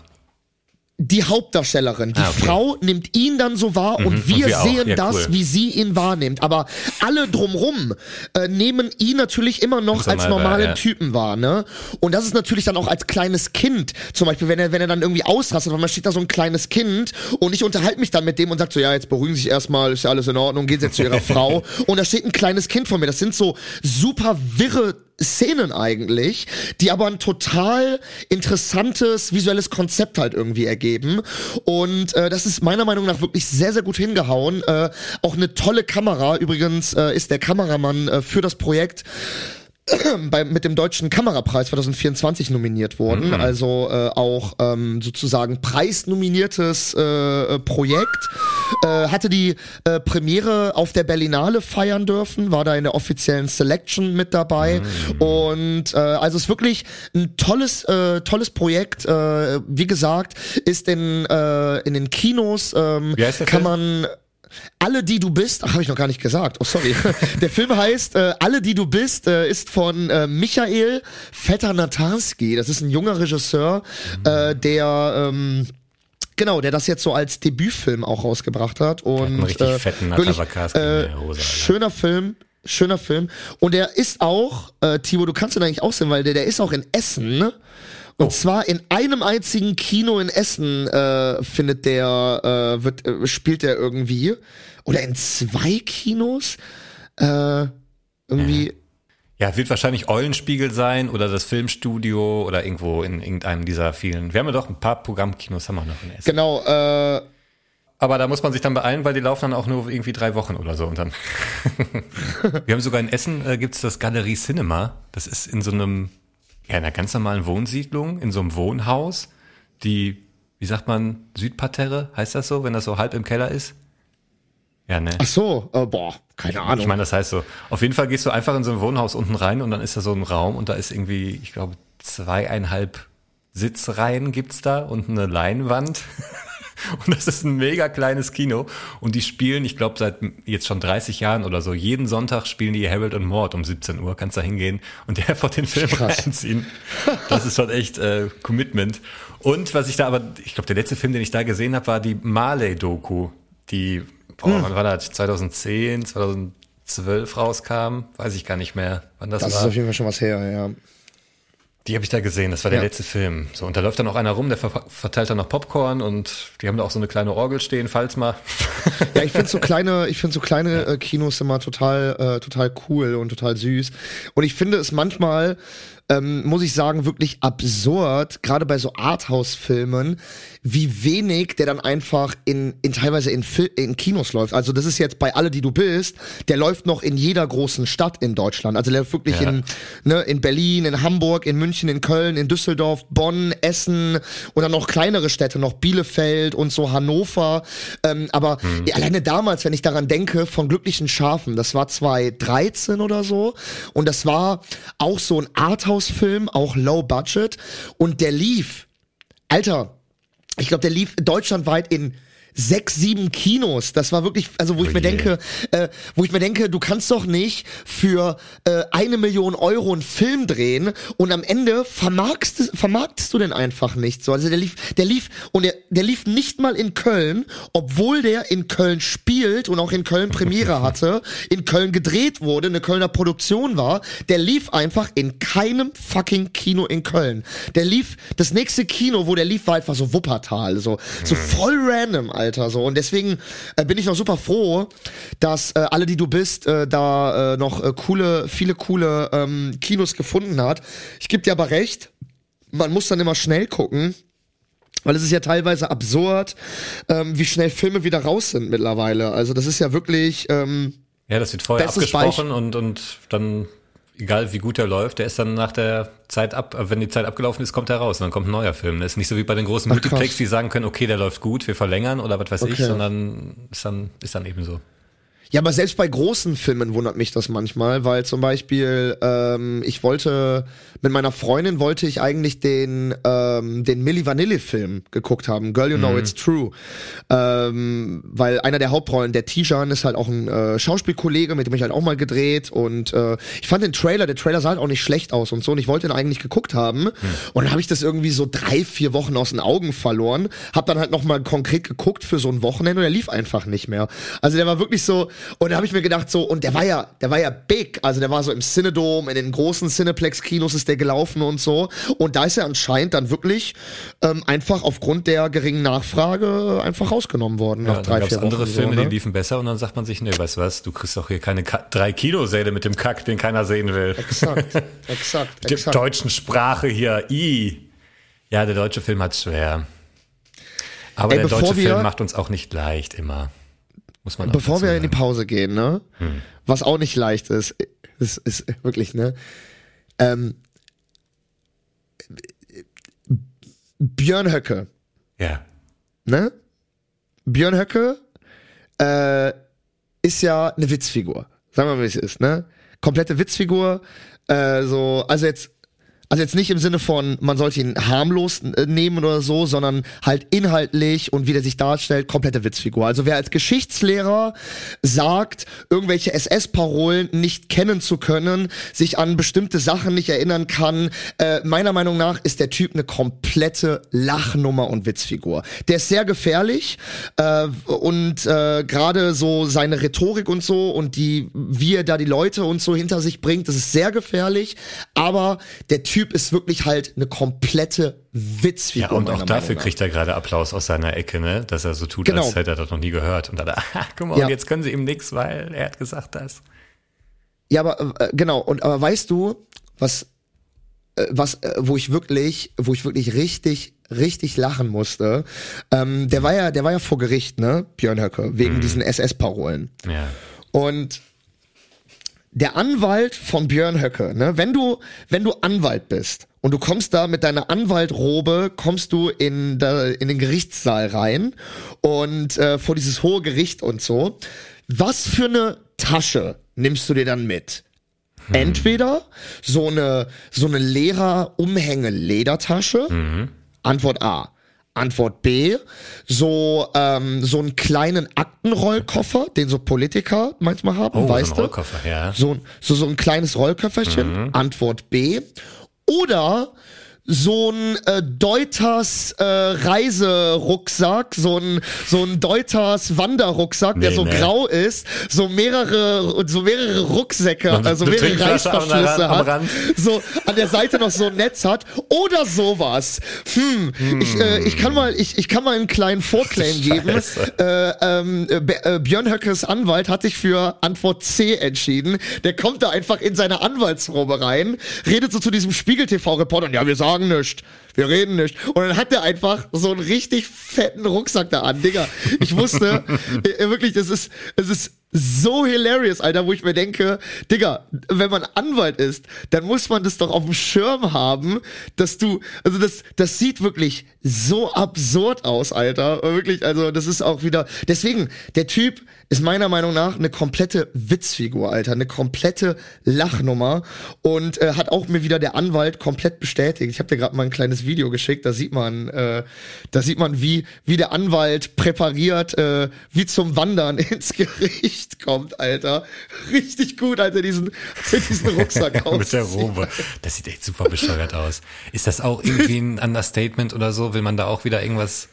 Die Hauptdarstellerin, die ah, okay. Frau nimmt ihn dann so wahr mhm, und wir, und wir sehen ja, das, cool. wie sie ihn wahrnimmt. Aber alle drumrum äh, nehmen ihn natürlich immer noch als normalen war, ja. Typen wahr, ne? Und das ist natürlich dann auch als kleines Kind, zum Beispiel, wenn er, wenn er dann irgendwie ausrastet, weil man steht da so ein kleines Kind und ich unterhalte mich dann mit dem und sag so, ja, jetzt beruhigen Sie sich erstmal, ist ja alles in Ordnung, gehen Sie jetzt zu Ihrer Frau. Und da steht ein kleines Kind vor mir. Das sind so super wirre Szenen eigentlich, die aber ein total interessantes visuelles Konzept halt irgendwie ergeben und äh, das ist meiner Meinung nach wirklich sehr, sehr gut hingehauen. Äh, auch eine tolle Kamera, übrigens äh, ist der Kameramann äh, für das Projekt bei, mit dem Deutschen Kamerapreis zwanzig vierundzwanzig nominiert worden. Mhm. Also äh, auch ähm, sozusagen preisnominiertes äh, Projekt. Äh, hatte die äh, Premiere auf der Berlinale feiern dürfen, war da in der offiziellen Selection mit dabei. Mhm. Und äh, also es ist wirklich ein tolles, äh, tolles Projekt. Äh, wie gesagt, ist in, äh, in den Kinos, ähm, wie heißt der kann Film? man Alle, die du bist, ach, habe ich noch gar nicht gesagt, oh sorry. Der Film heißt äh, Alle, die du bist, äh, ist von äh, Michael Fetter-Natarski. Das ist ein junger Regisseur, mhm. äh, der ähm, genau, der das jetzt so als Debütfilm auch rausgebracht hat. Und einen richtig äh, fetten wirklich, Natarski äh, in der Hose, Alter. Schöner Film. Schöner Film. Und der ist auch, äh, Timo, du kannst ihn eigentlich auch sehen, weil der, der ist auch in Essen, ne? Und oh. zwar in einem einzigen Kino in Essen äh, findet der, äh, wird, äh, spielt der irgendwie. Oder in zwei Kinos. Äh, irgendwie. Ja, wird wahrscheinlich Eulenspiegel sein oder das Filmstudio oder irgendwo in irgendeinem dieser vielen. Wir haben ja doch ein paar Programmkinos, haben wir noch in Essen. Genau, äh. Aber da muss man sich dann beeilen, weil die laufen dann auch nur irgendwie drei Wochen oder so. Und dann. Wir haben sogar in Essen, äh, gibt's das Galerie Cinema. Das ist in so einem, ja, in einer ganz normalen Wohnsiedlung, in so einem Wohnhaus, die, wie sagt man, Südparterre, heißt das so, wenn das so halb im Keller ist? Ja, ne? Ach so, äh, boah, keine Ahnung. Ich meine, das heißt so, auf jeden Fall gehst du einfach in so ein Wohnhaus unten rein und dann ist da so ein Raum und da ist irgendwie, ich glaube, zweieinhalb Sitzreihen gibt's da und eine Leinwand. Und das ist ein mega kleines Kino und die spielen, ich glaube seit jetzt schon dreißig Jahren oder so, jeden Sonntag spielen die Harold und Maude um siebzehn Uhr, kannst da hingehen und dir einfach den Film Krass. reinziehen. Das ist schon echt äh, Commitment. Und was ich da aber, ich glaube der letzte Film, den ich da gesehen habe, war die Marley-Doku, die, boah, hm. wann war das, zwanzig zehn, zwanzig zwölf rauskam, weiß ich gar nicht mehr, wann das, das war. Das ist auf jeden Fall schon was her, ja. Die habe ich da gesehen, das war der ja. letzte Film. So, und da läuft dann auch einer rum, der ver- verteilt dann noch Popcorn und die haben da auch so eine kleine Orgel stehen, falls mal. Ja, ich finde so kleine, ich finde so kleine äh, Kinos immer total, äh, total cool und total süß. Und ich finde es manchmal, ähm, muss ich sagen, wirklich absurd, gerade bei so Arthouse-Filmen, wie wenig der dann einfach in, in teilweise in, Fil- in Kinos läuft. Also das ist jetzt bei Alle, die du bist, der läuft noch in jeder großen Stadt in Deutschland. Also der läuft wirklich ja. in, ne, in Berlin, in Hamburg, in München, in Köln, in Düsseldorf, Bonn, Essen und dann noch kleinere Städte, noch Bielefeld und so Hannover. Ähm, aber hm. ja, alleine damals, wenn ich daran denke, von Glücklichen Schafen, das war zwanzig dreizehn oder so und das war auch so ein Arthouse-Film, auch Low Budget und der lief, Alter, ich glaube, der lief deutschlandweit in sechs, sieben Kinos. Das war wirklich, also wo oh ich mir je. denke, äh, wo ich mir denke, du kannst doch nicht für äh, eine Million Euro einen Film drehen und am Ende vermarktest, vermarktest du den einfach nicht. So, also der lief, der lief und der, der lief nicht mal in Köln, obwohl der in Köln spielt und auch in Köln Premiere hatte, in Köln gedreht wurde, eine Kölner Produktion war. Der lief einfach in keinem fucking Kino in Köln. Der lief, das nächste Kino, wo der lief, war einfach so Wuppertal, so, so voll random, Alter, so. Und deswegen äh, bin ich noch super froh, dass äh, Alle, die du bist, äh, da äh, noch äh, coole, viele coole ähm, Kinos gefunden hat. Ich geb dir aber recht, man muss dann immer schnell gucken, weil es ist ja teilweise absurd, ähm, wie schnell Filme wieder raus sind mittlerweile. Also das ist ja wirklich ähm, ja, das wird vorher bestes abgesprochen Beisp- und und dann egal wie gut der läuft, der ist dann nach der Zeit ab, wenn die Zeit abgelaufen ist, kommt er raus und dann kommt ein neuer Film. Das ist nicht so wie bei den großen Ach, Multiplex, krass. die sagen können, okay, der läuft gut, wir verlängern oder was weiß Okay. ich, sondern ist dann, ist dann eben so. Ja, aber selbst bei großen Filmen wundert mich das manchmal, weil zum Beispiel ähm, ich wollte, mit meiner Freundin wollte ich eigentlich den ähm, den Milli Vanilli Film geguckt haben, Girl You Know Mhm. It's True, ähm, weil einer der Hauptrollen, der Tijan, ist halt auch ein äh, Schauspielkollege, mit dem ich halt auch mal gedreht und äh, ich fand den Trailer, der Trailer sah halt auch nicht schlecht aus und so und ich wollte ihn eigentlich geguckt haben mhm. und dann habe ich das irgendwie so drei, vier Wochen aus den Augen verloren, hab dann halt nochmal konkret geguckt für so ein Wochenende und der lief einfach nicht mehr. Also der war wirklich so. Und da habe ich mir gedacht so, und der war ja, der war ja big, also der war so im Cinedome, in den großen Cineplex-Kinos ist der gelaufen und so. Und da ist er anscheinend dann wirklich ähm, einfach aufgrund der geringen Nachfrage einfach rausgenommen worden Ja, nach drei, dann gab's vier Wochen. andere Filme, so, ne? die liefen besser und dann sagt man sich, nee, weißt du was, du kriegst doch hier keine Ka- drei Kinosäle mit dem Kack, den keiner sehen will. Exakt, exakt, Mit der exakt. deutschen Sprache hier, i. Ja, der deutsche Film hat's schwer. Aber Ey, der bevor deutsche wir- Film macht uns auch nicht leicht immer. Muss man auch Bevor dazu wir in die sagen. Pause gehen, ne? Hm. Was auch nicht leicht ist, das ist wirklich, ne? Ähm, Björn Höcke. Ja. Ne? Björn Höcke äh, ist ja eine Witzfigur. Sagen wir mal, wie es ist, ne? Komplette Witzfigur. Äh, so, also jetzt Also jetzt nicht im Sinne von, man sollte ihn harmlos äh, nehmen oder so, sondern halt inhaltlich und wie der sich darstellt, komplette Witzfigur. Also wer als Geschichtslehrer sagt, irgendwelche S S-Parolen nicht kennen zu können, sich an bestimmte Sachen nicht erinnern kann, äh, meiner Meinung nach ist der Typ eine komplette Lachnummer und Witzfigur. Der ist sehr gefährlich äh, und äh, gerade so seine Rhetorik und so und die, wie er da die Leute und so hinter sich bringt, das ist sehr gefährlich, aber der Typ ist wirklich halt eine komplette Witzfigur. Ja, und auch dafür kriegt er gerade Applaus aus seiner Ecke, ne? Dass er so tut, genau. als hätte er das noch nie gehört. Und dann, ah, guck mal, ja. und jetzt können sie ihm nix, weil er hat gesagt das. Ja, aber äh, genau, und aber weißt du, was, äh, was, äh, wo ich wirklich, wo ich wirklich richtig, richtig lachen musste, ähm, der war ja, der war ja vor Gericht, ne, Björn Höcke, wegen mhm. diesen S S-Parolen. Ja. Und der Anwalt von Björn Höcke, ne, wenn du, wenn du Anwalt bist und du kommst da mit deiner Anwaltrobe, kommst du in, da, in den Gerichtssaal rein und äh, vor dieses hohe Gericht und so. Was für eine Tasche nimmst du dir dann mit? Hm. Entweder so eine, so eine Lehrer-Umhänge-Ledertasche. Mhm. Antwort A. Antwort B, so ähm, so einen kleinen Aktenrollkoffer, den so Politiker manchmal haben, oh, weißt so ein du? Rollkoffer, ja. So, so, so ein kleines Rollköfferchen, mhm. Antwort B. Oder so ein äh, Deuters äh, Reiserucksack, so ein so ein Deuters Wanderrucksack, nee, der so nee. grau ist, so mehrere so mehrere Rucksäcke, und also mehrere Reißverschlüsse hat, Rand. So an der Seite noch so ein Netz hat oder sowas. Hm, hm. ich äh, ich kann mal ich ich kann mal einen kleinen Vorclaim geben. Äh, ähm, äh, Björn Höckes Anwalt hat sich für Antwort C entschieden. Der kommt da einfach in seine Anwaltsrobe rein, redet so zu diesem Spiegel T V-Reporter und ja, wir sagen nicht, wir reden nicht. Und dann hat der einfach so einen richtig fetten Rucksack da an, Digga. Ich wusste, wirklich, das ist, es ist so hilarious, Alter, wo ich mir denke, Digga, wenn man Anwalt ist, dann muss man das doch auf dem Schirm haben, dass du, also das, das sieht wirklich so absurd aus, Alter. Wirklich, also das ist auch wieder, deswegen, der Typ ist meiner Meinung nach eine komplette Witzfigur, Alter, eine komplette Lachnummer und äh, hat auch mir wieder der Anwalt komplett bestätigt. Ich habe dir gerade mal ein kleines Video geschickt, da sieht man, äh, da sieht man, wie, wie der Anwalt präpariert, äh, wie zum Wandern ins Gericht kommt, Alter. Richtig gut, Alter, diesen, diesen Rucksack aus. Mit der Robe. Das sieht echt super bescheuert aus. Ist das auch irgendwie ein Understatement oder so? Will man da auch wieder irgendwas?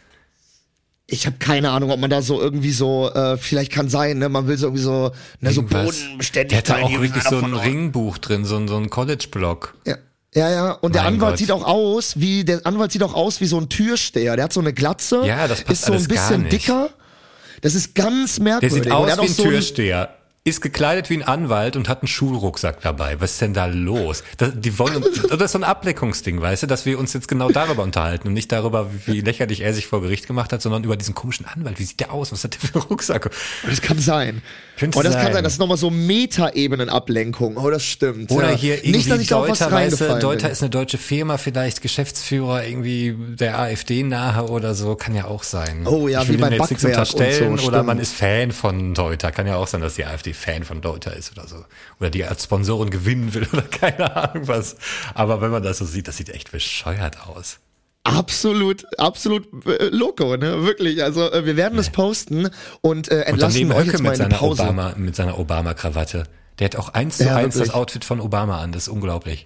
Ich habe keine Ahnung, ob man da so irgendwie so, äh, vielleicht kann sein, ne, man will so irgendwie so, ne, so Bodenbeständigkeit. Der hat da auch wirklich so ein Ringbuch drin, so ein, so ein College-Blog. Ja. Ja, ja, und der mein Anwalt Gott. sieht auch aus, wie, der Anwalt sieht auch aus wie so ein Türsteher. Der hat so eine Glatze. Ja, das passt ist so ein alles gar bisschen nicht. dicker. Das ist ganz merkwürdig. Der sieht aus der wie ein so Türsteher, ist gekleidet wie ein Anwalt und hat einen Schulrucksack dabei. Was ist denn da los? Das, die wollen, das ist so ein Ableckungsding, weißt du, dass wir uns jetzt genau darüber unterhalten und nicht darüber, wie lächerlich er sich vor Gericht gemacht hat, sondern über diesen komischen Anwalt. Wie sieht der aus? Was hat der für einen Rucksack? Das kann sein. Könnte oh, das sein. kann sein, das ist nochmal so Meta-Ebenen-Ablenkung. Oh, das stimmt. Oder ja. hier irgendwie nicht, dass ich Deuter, da weißt du, bin. Deuter ist eine deutsche Firma, vielleicht Geschäftsführer irgendwie der AfD nahe oder so, kann ja auch sein. Oh ja, ich will wie bei jetzt nichts Backwerk unterstellen und so, oder stimmt. man ist Fan von Deuter, kann ja auch sein, dass die AfD Fan von Deuter ist oder so. Oder die als Sponsoren gewinnen will oder keine Ahnung was. Aber wenn man das so sieht, das sieht echt bescheuert aus. Absolut, absolut äh, loco, ne? Wirklich. Also äh, wir werden das posten und äh, entlassen und euch jetzt mal mit in die seiner Pause. Obama, mit seiner Obama-Krawatte. Der hat auch eins zu Ja, eins wirklich. das Outfit von Obama an. Das ist unglaublich.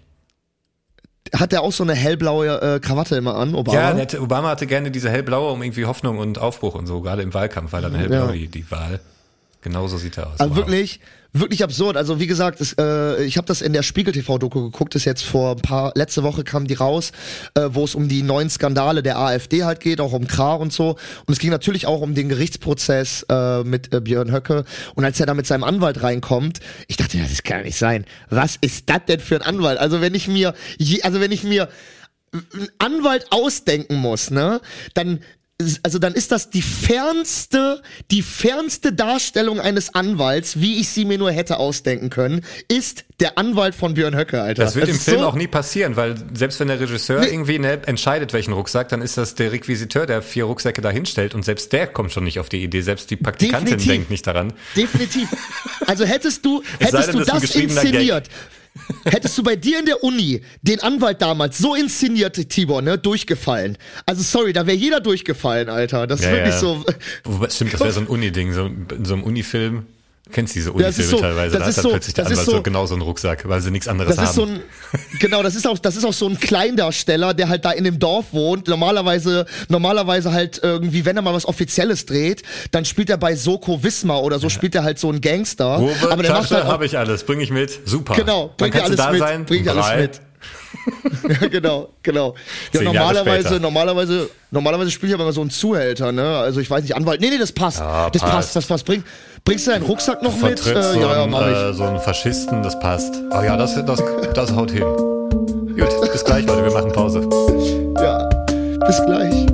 Hat der auch so eine hellblaue äh, Krawatte immer an, Obama? Ja, der hatte, Obama hatte gerne diese hellblaue, um irgendwie Hoffnung und Aufbruch und so. Gerade im Wahlkampf war dann hellblau Ja. die, die Wahl. Genauso sieht er aus. Also Wow. wirklich, wirklich absurd. Also wie gesagt, es, äh, ich habe das in der Spiegel-T V-Doku geguckt, ist jetzt vor ein paar, letzte Woche kam die raus, äh, wo es um die neuen Skandale der AfD halt geht, auch um Krah und so. Und es ging natürlich auch um den Gerichtsprozess äh, mit äh, Björn Höcke. Und als er da mit seinem Anwalt reinkommt, ich dachte, ja, das kann ja nicht sein. Was ist das denn für ein Anwalt? Also wenn ich mir, je, also wenn ich mir einen Anwalt ausdenken muss, ne, dann also dann ist das die fernste, die fernste Darstellung eines Anwalts, wie ich sie mir nur hätte ausdenken können, ist der Anwalt von Björn Höcke, Alter. Das wird das im Film so auch nie passieren, weil selbst wenn der Regisseur nee. irgendwie ne, entscheidet, welchen Rucksack, dann ist das der Requisiteur, der vier Rucksäcke da hinstellt und selbst der kommt schon nicht auf die Idee, selbst die Praktikantin Definitiv. denkt nicht daran. Definitiv. Also hättest du, hättest denn, du das inszeniert, hättest du bei dir in der Uni den Anwalt damals so inszeniert, Tibor, ne, durchgefallen. Also sorry, da wäre jeder durchgefallen, Alter. Das ist ja, wirklich ja. so. Wobei, stimmt, das wäre so ein Uni-Ding, so, in so einem Unifilm. Kennst du diese Ja, Unifilme so, teilweise? Da hat dann so, plötzlich der Anwalt so, so genau so einen Rucksack, weil sie nichts anderes das haben. Ist so ein, genau, das ist auch, das ist auch so ein Kleindarsteller, der halt da in dem Dorf wohnt. Normalerweise, normalerweise halt irgendwie, wenn er mal was Offizielles dreht, dann spielt er bei Soko Wismar oder so, spielt er halt so einen Gangster. Robe, aber der macht halt habe ich alles, bring ich mit, super. Genau, bring ich alles da mit, sein, bring ich alles drei. mit. Ja, genau, genau. Ja, Zehn Jahre normalerweise, später. normalerweise, normalerweise spiele ich aber immer so einen Zuhälter, ne? Also ich weiß nicht, Anwalt. Nee, nee, das passt. Ja, das passt. passt, das passt. Bring, bringst du deinen Rucksack noch mit? Vertritt Äh, so, ja, ja, einen, mach ich. äh, so einen Faschisten, das passt. Oh ja, das, das, das haut hin. Gut, bis gleich, Leute, wir machen Pause. Ja, bis gleich.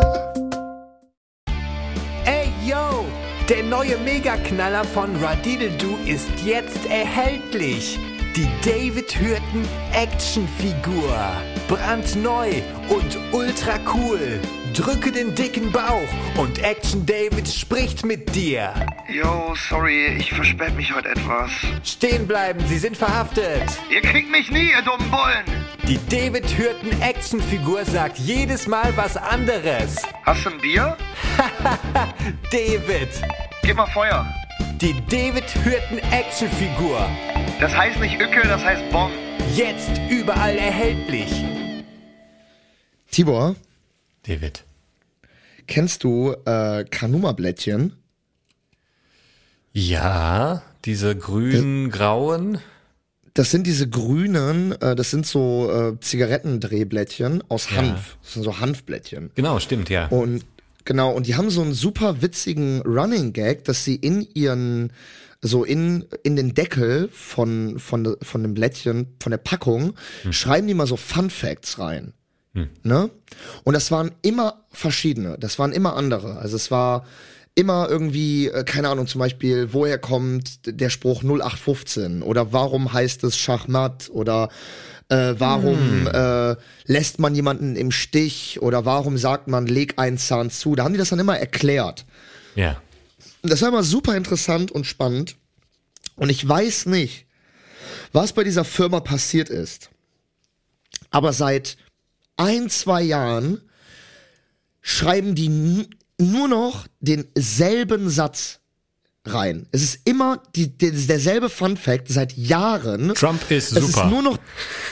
Ey, yo! Der neue Megaknaller von Radideldu ist jetzt erhältlich. Die David Hürten Actionfigur. Brandneu und ultra cool. Drücke den dicken Bauch und Action David spricht mit dir. Yo, sorry, ich verspäte mich heute etwas. Stehen bleiben, Sie sind verhaftet. Ihr kriegt mich nie, ihr dummen Bullen. Die David Hürten Actionfigur sagt jedes Mal was anderes. Hast du ein Bier? David. Gib mal Feuer. Die David Hürten Actionfigur. Das heißt nicht Ücke, das heißt Bon. Jetzt überall erhältlich. Tibor, David. kennst du äh, Kanuma-Blättchen? Ja, diese grünen, grauen. Das sind diese grünen, äh, das sind so äh, Zigarettendrehblättchen aus Ja. Hanf. Das sind so Hanfblättchen. Genau, stimmt, ja. Und genau, und die haben so einen super witzigen Running Gag, dass sie in ihren, so in, in den Deckel von, von, de- von dem Blättchen, von der Packung, schreiben die mal so Fun Facts rein. Ne? Und das waren immer verschiedene, das waren immer andere. Also es war immer irgendwie, äh, keine Ahnung, zum Beispiel, woher kommt der Spruch null acht fünfzehn oder warum heißt es Schachmatt oder äh, warum äh, lässt man jemanden im Stich oder warum sagt man, leg einen Zahn zu. Da haben die das dann immer erklärt. Ja. Und das war immer super interessant und spannend. Und ich weiß nicht, was bei dieser Firma passiert ist. Aber seit ein, zwei Jahren schreiben die n- nur noch denselben Satz rein. Es ist immer die, die, derselbe Fun Fact seit Jahren. Trump ist Es super. ist nur noch.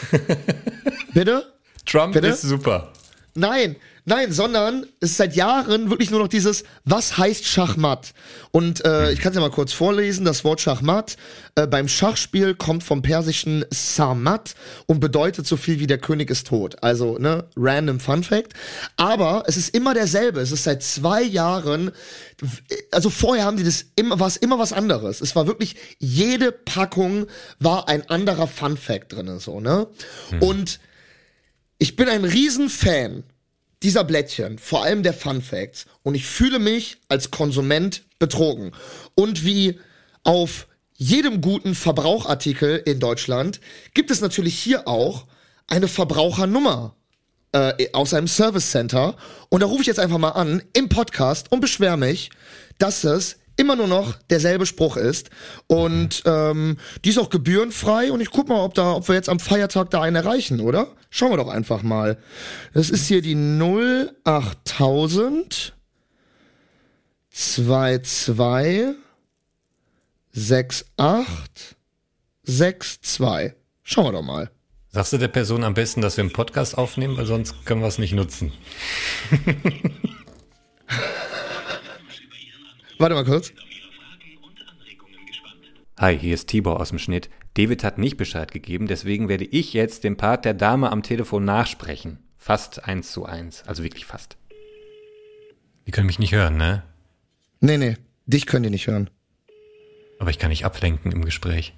Bitte? Trump Bitte? ist super. Nein, nein, sondern es ist seit Jahren wirklich nur noch dieses, was heißt Schachmatt? Und äh, ich kann es ja mal kurz vorlesen, das Wort Schachmatt äh, beim Schachspiel kommt vom persischen Samat und bedeutet so viel wie der König ist tot. Also, ne, random Fun Fact. Aber es ist immer derselbe, es ist seit zwei Jahren, also vorher haben die das immer, war es immer was anderes. Es war wirklich, jede Packung war ein anderer Fun Fact drin, so, ne? Und ich bin ein Riesenfan dieser Blättchen, vor allem der Fun Facts, und ich fühle mich als Konsument betrogen. Und wie auf jedem guten Verbrauchartikel in Deutschland gibt es natürlich hier auch eine Verbrauchernummer äh, aus einem Service Center. Und da rufe ich jetzt einfach mal an im Podcast und beschwere mich, dass es immer nur noch derselbe Spruch ist. Und ähm, die ist auch gebührenfrei. Und ich guck mal, ob da, ob wir jetzt am Feiertag da einen erreichen, oder? Schauen wir doch einfach mal. Das ist hier die null achttausend zweiundzwanzig achtundachtzig zweiundsechzig. Schauen wir doch mal. Sagst du der Person am besten, dass wir einen Podcast aufnehmen, weil sonst können wir es nicht nutzen. Warte mal kurz. Hi, hier ist Tibor aus dem Schnitt. David hat nicht Bescheid gegeben, deswegen werde ich jetzt den Part der Dame am Telefon nachsprechen. Fast eins zu eins, also wirklich fast. Die können mich nicht hören, ne? Nee, nee, dich können die nicht hören. Aber ich kann nicht ablenken im Gespräch.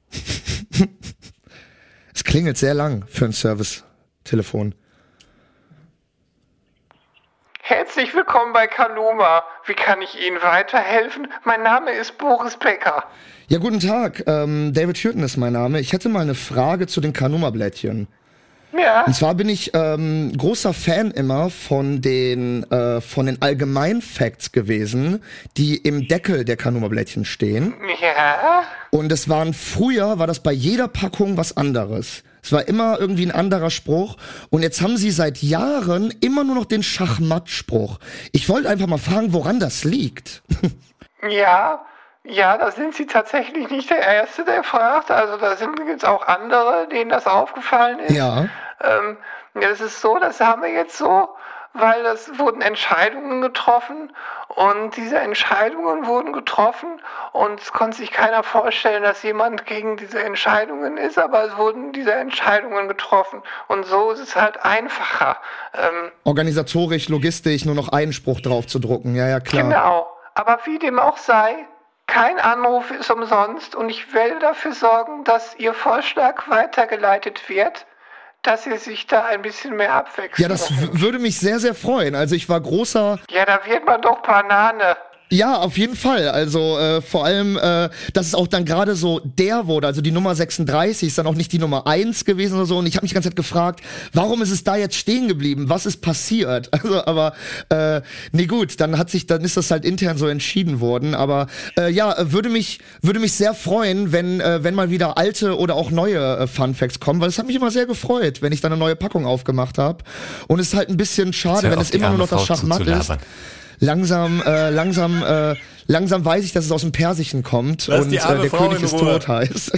Es klingelt sehr lang für ein Service-Telefon. Herzlich willkommen bei Kanuma. Wie kann ich Ihnen weiterhelfen? Mein Name ist Boris Becker. Ja, guten Tag. Ähm, David Hürten ist mein Name. Ich hätte mal eine Frage zu den Kanuma-Blättchen. Ja. Und zwar bin ich ähm, großer Fan immer von den äh, von den Allgemein-Facts gewesen, die im Deckel der Kanuma-Blättchen stehen. Ja. Und es waren früher, war das bei jeder Packung was anderes. Es war immer irgendwie ein anderer Spruch. Und jetzt haben sie seit Jahren immer nur noch den Schachmatt-Spruch. Ich wollte einfach mal fragen, woran das liegt. Ja. Ja, da sind Sie tatsächlich nicht der Erste, der fragt. Also da sind jetzt auch andere, denen das aufgefallen ist. Ja. Ähm, das ist so, das haben wir jetzt so, weil das wurden Entscheidungen getroffen und diese Entscheidungen wurden getroffen und es konnte sich keiner vorstellen, dass jemand gegen diese Entscheidungen ist, aber es wurden diese Entscheidungen getroffen und so ist es halt einfacher. Ähm, Organisatorisch, logistisch, nur noch einen Spruch drauf zu drucken. Ja, ja, klar. Genau, aber wie dem auch sei, kein Anruf ist umsonst und ich werde dafür sorgen, dass Ihr Vorschlag weitergeleitet wird, dass Sie sich da ein bisschen mehr abwechseln. Ja, das w- würde mich sehr, sehr freuen. Also ich war großer... Ja, da wird man doch Banane. Ja, auf jeden Fall. Also äh, vor allem, äh, dass es auch dann gerade so der wurde, also die Nummer sechsunddreißig ist dann auch nicht die Nummer eins gewesen oder so. Und ich habe mich die ganze Zeit gefragt, warum ist es da jetzt stehen geblieben? Was ist passiert? Also, aber äh, nee gut, dann hat sich, dann ist das halt intern so entschieden worden. Aber äh, ja, würde mich würde mich sehr freuen, wenn äh, wenn mal wieder alte oder auch neue äh, Funfacts kommen, weil es hat mich immer sehr gefreut, wenn ich dann eine neue Packung aufgemacht habe. Und es ist halt ein bisschen schade, wenn es immer nur noch das Schachmatt ist. Langsam, äh, langsam, äh, langsam weiß ich, dass es aus dem Persischen kommt. Lass und die arme äh, der Frau König in ist Ruhe. tot heißt.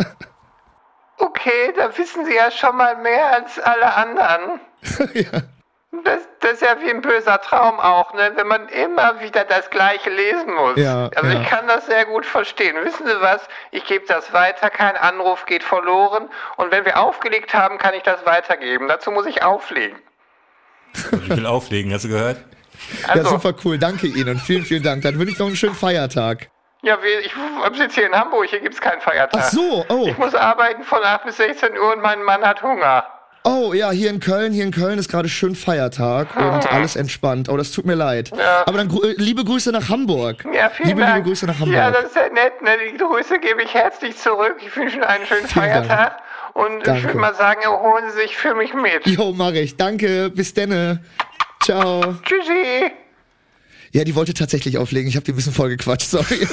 Okay, da wissen Sie ja schon mal mehr als alle anderen. Ja. Das, das ist ja wie ein böser Traum auch, ne? Wenn man immer wieder das Gleiche lesen muss. Ja, also ja. ich kann das sehr gut verstehen. Wissen Sie was? Ich gebe das weiter, kein Anruf geht verloren. Und wenn wir aufgelegt haben, kann ich das weitergeben. Dazu muss ich auflegen. Ich will auflegen, hast du gehört? Also, Ja, super cool. Danke Ihnen. Vielen, vielen Dank. Dann wünsche ich noch einen schönen Feiertag. ja, wir, ich sitze hier in Hamburg, hier gibt's keinen Feiertag. Ach so, oh. Ich muss arbeiten von acht bis sechzehn Uhr und mein Mann hat Hunger. Oh, ja, hier in Köln, hier in Köln ist gerade schön Feiertag und alles entspannt. Oh, das tut mir leid. Ja. Aber dann gru- liebe Grüße nach Hamburg. Ja, vielen liebe, Dank. liebe Grüße nach Hamburg. Ja, das ist ja nett, ne? Die Grüße gebe ich herzlich zurück. Ich wünsche Ihnen einen schönen Vielen Feiertag. Und Danke. ich würde mal sagen, erholen Sie sich für mich mit. Jo, mach ich. Danke. Bis denne. Ciao. Tschüssi. Ja, die wollte tatsächlich auflegen. Ich habe die ein bisschen vollgequatscht, sorry.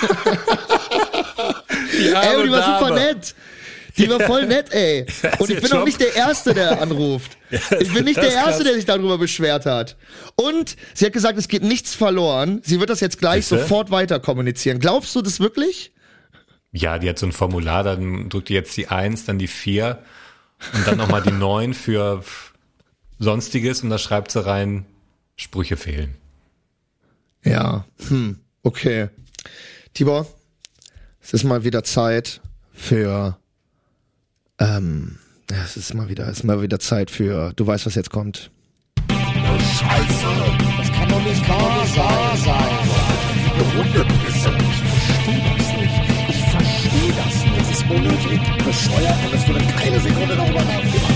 Die Ey, arme die war super Dame. nett. Die war voll nett, ey. Und ich ihr bin auch Job. nicht der Erste, der anruft. Ich bin nicht das der ist Erste, krass. der sich darüber beschwert hat. Und sie hat gesagt, es geht nichts verloren. Sie wird das jetzt gleich Siehste? sofort weiter kommunizieren. Glaubst du das wirklich? Ja, die hat so ein Formular, dann drückt die jetzt die eins, dann die vier und dann nochmal die neun für Sonstiges und da schreibt sie rein, Sprüche fehlen. Ja, hm, okay. Tibor, es ist mal wieder Zeit für, ähm, ja, es ist mal wieder, es ist mal wieder Zeit für, du weißt, was jetzt kommt. Scheiße, das kann doch nicht wahr sein. Die Hundepisse, ich verstehe das nicht. Ich verstehe das nicht. Das ist unnötig, bescheuert und es würde keine Sekunde darüber nachdenken.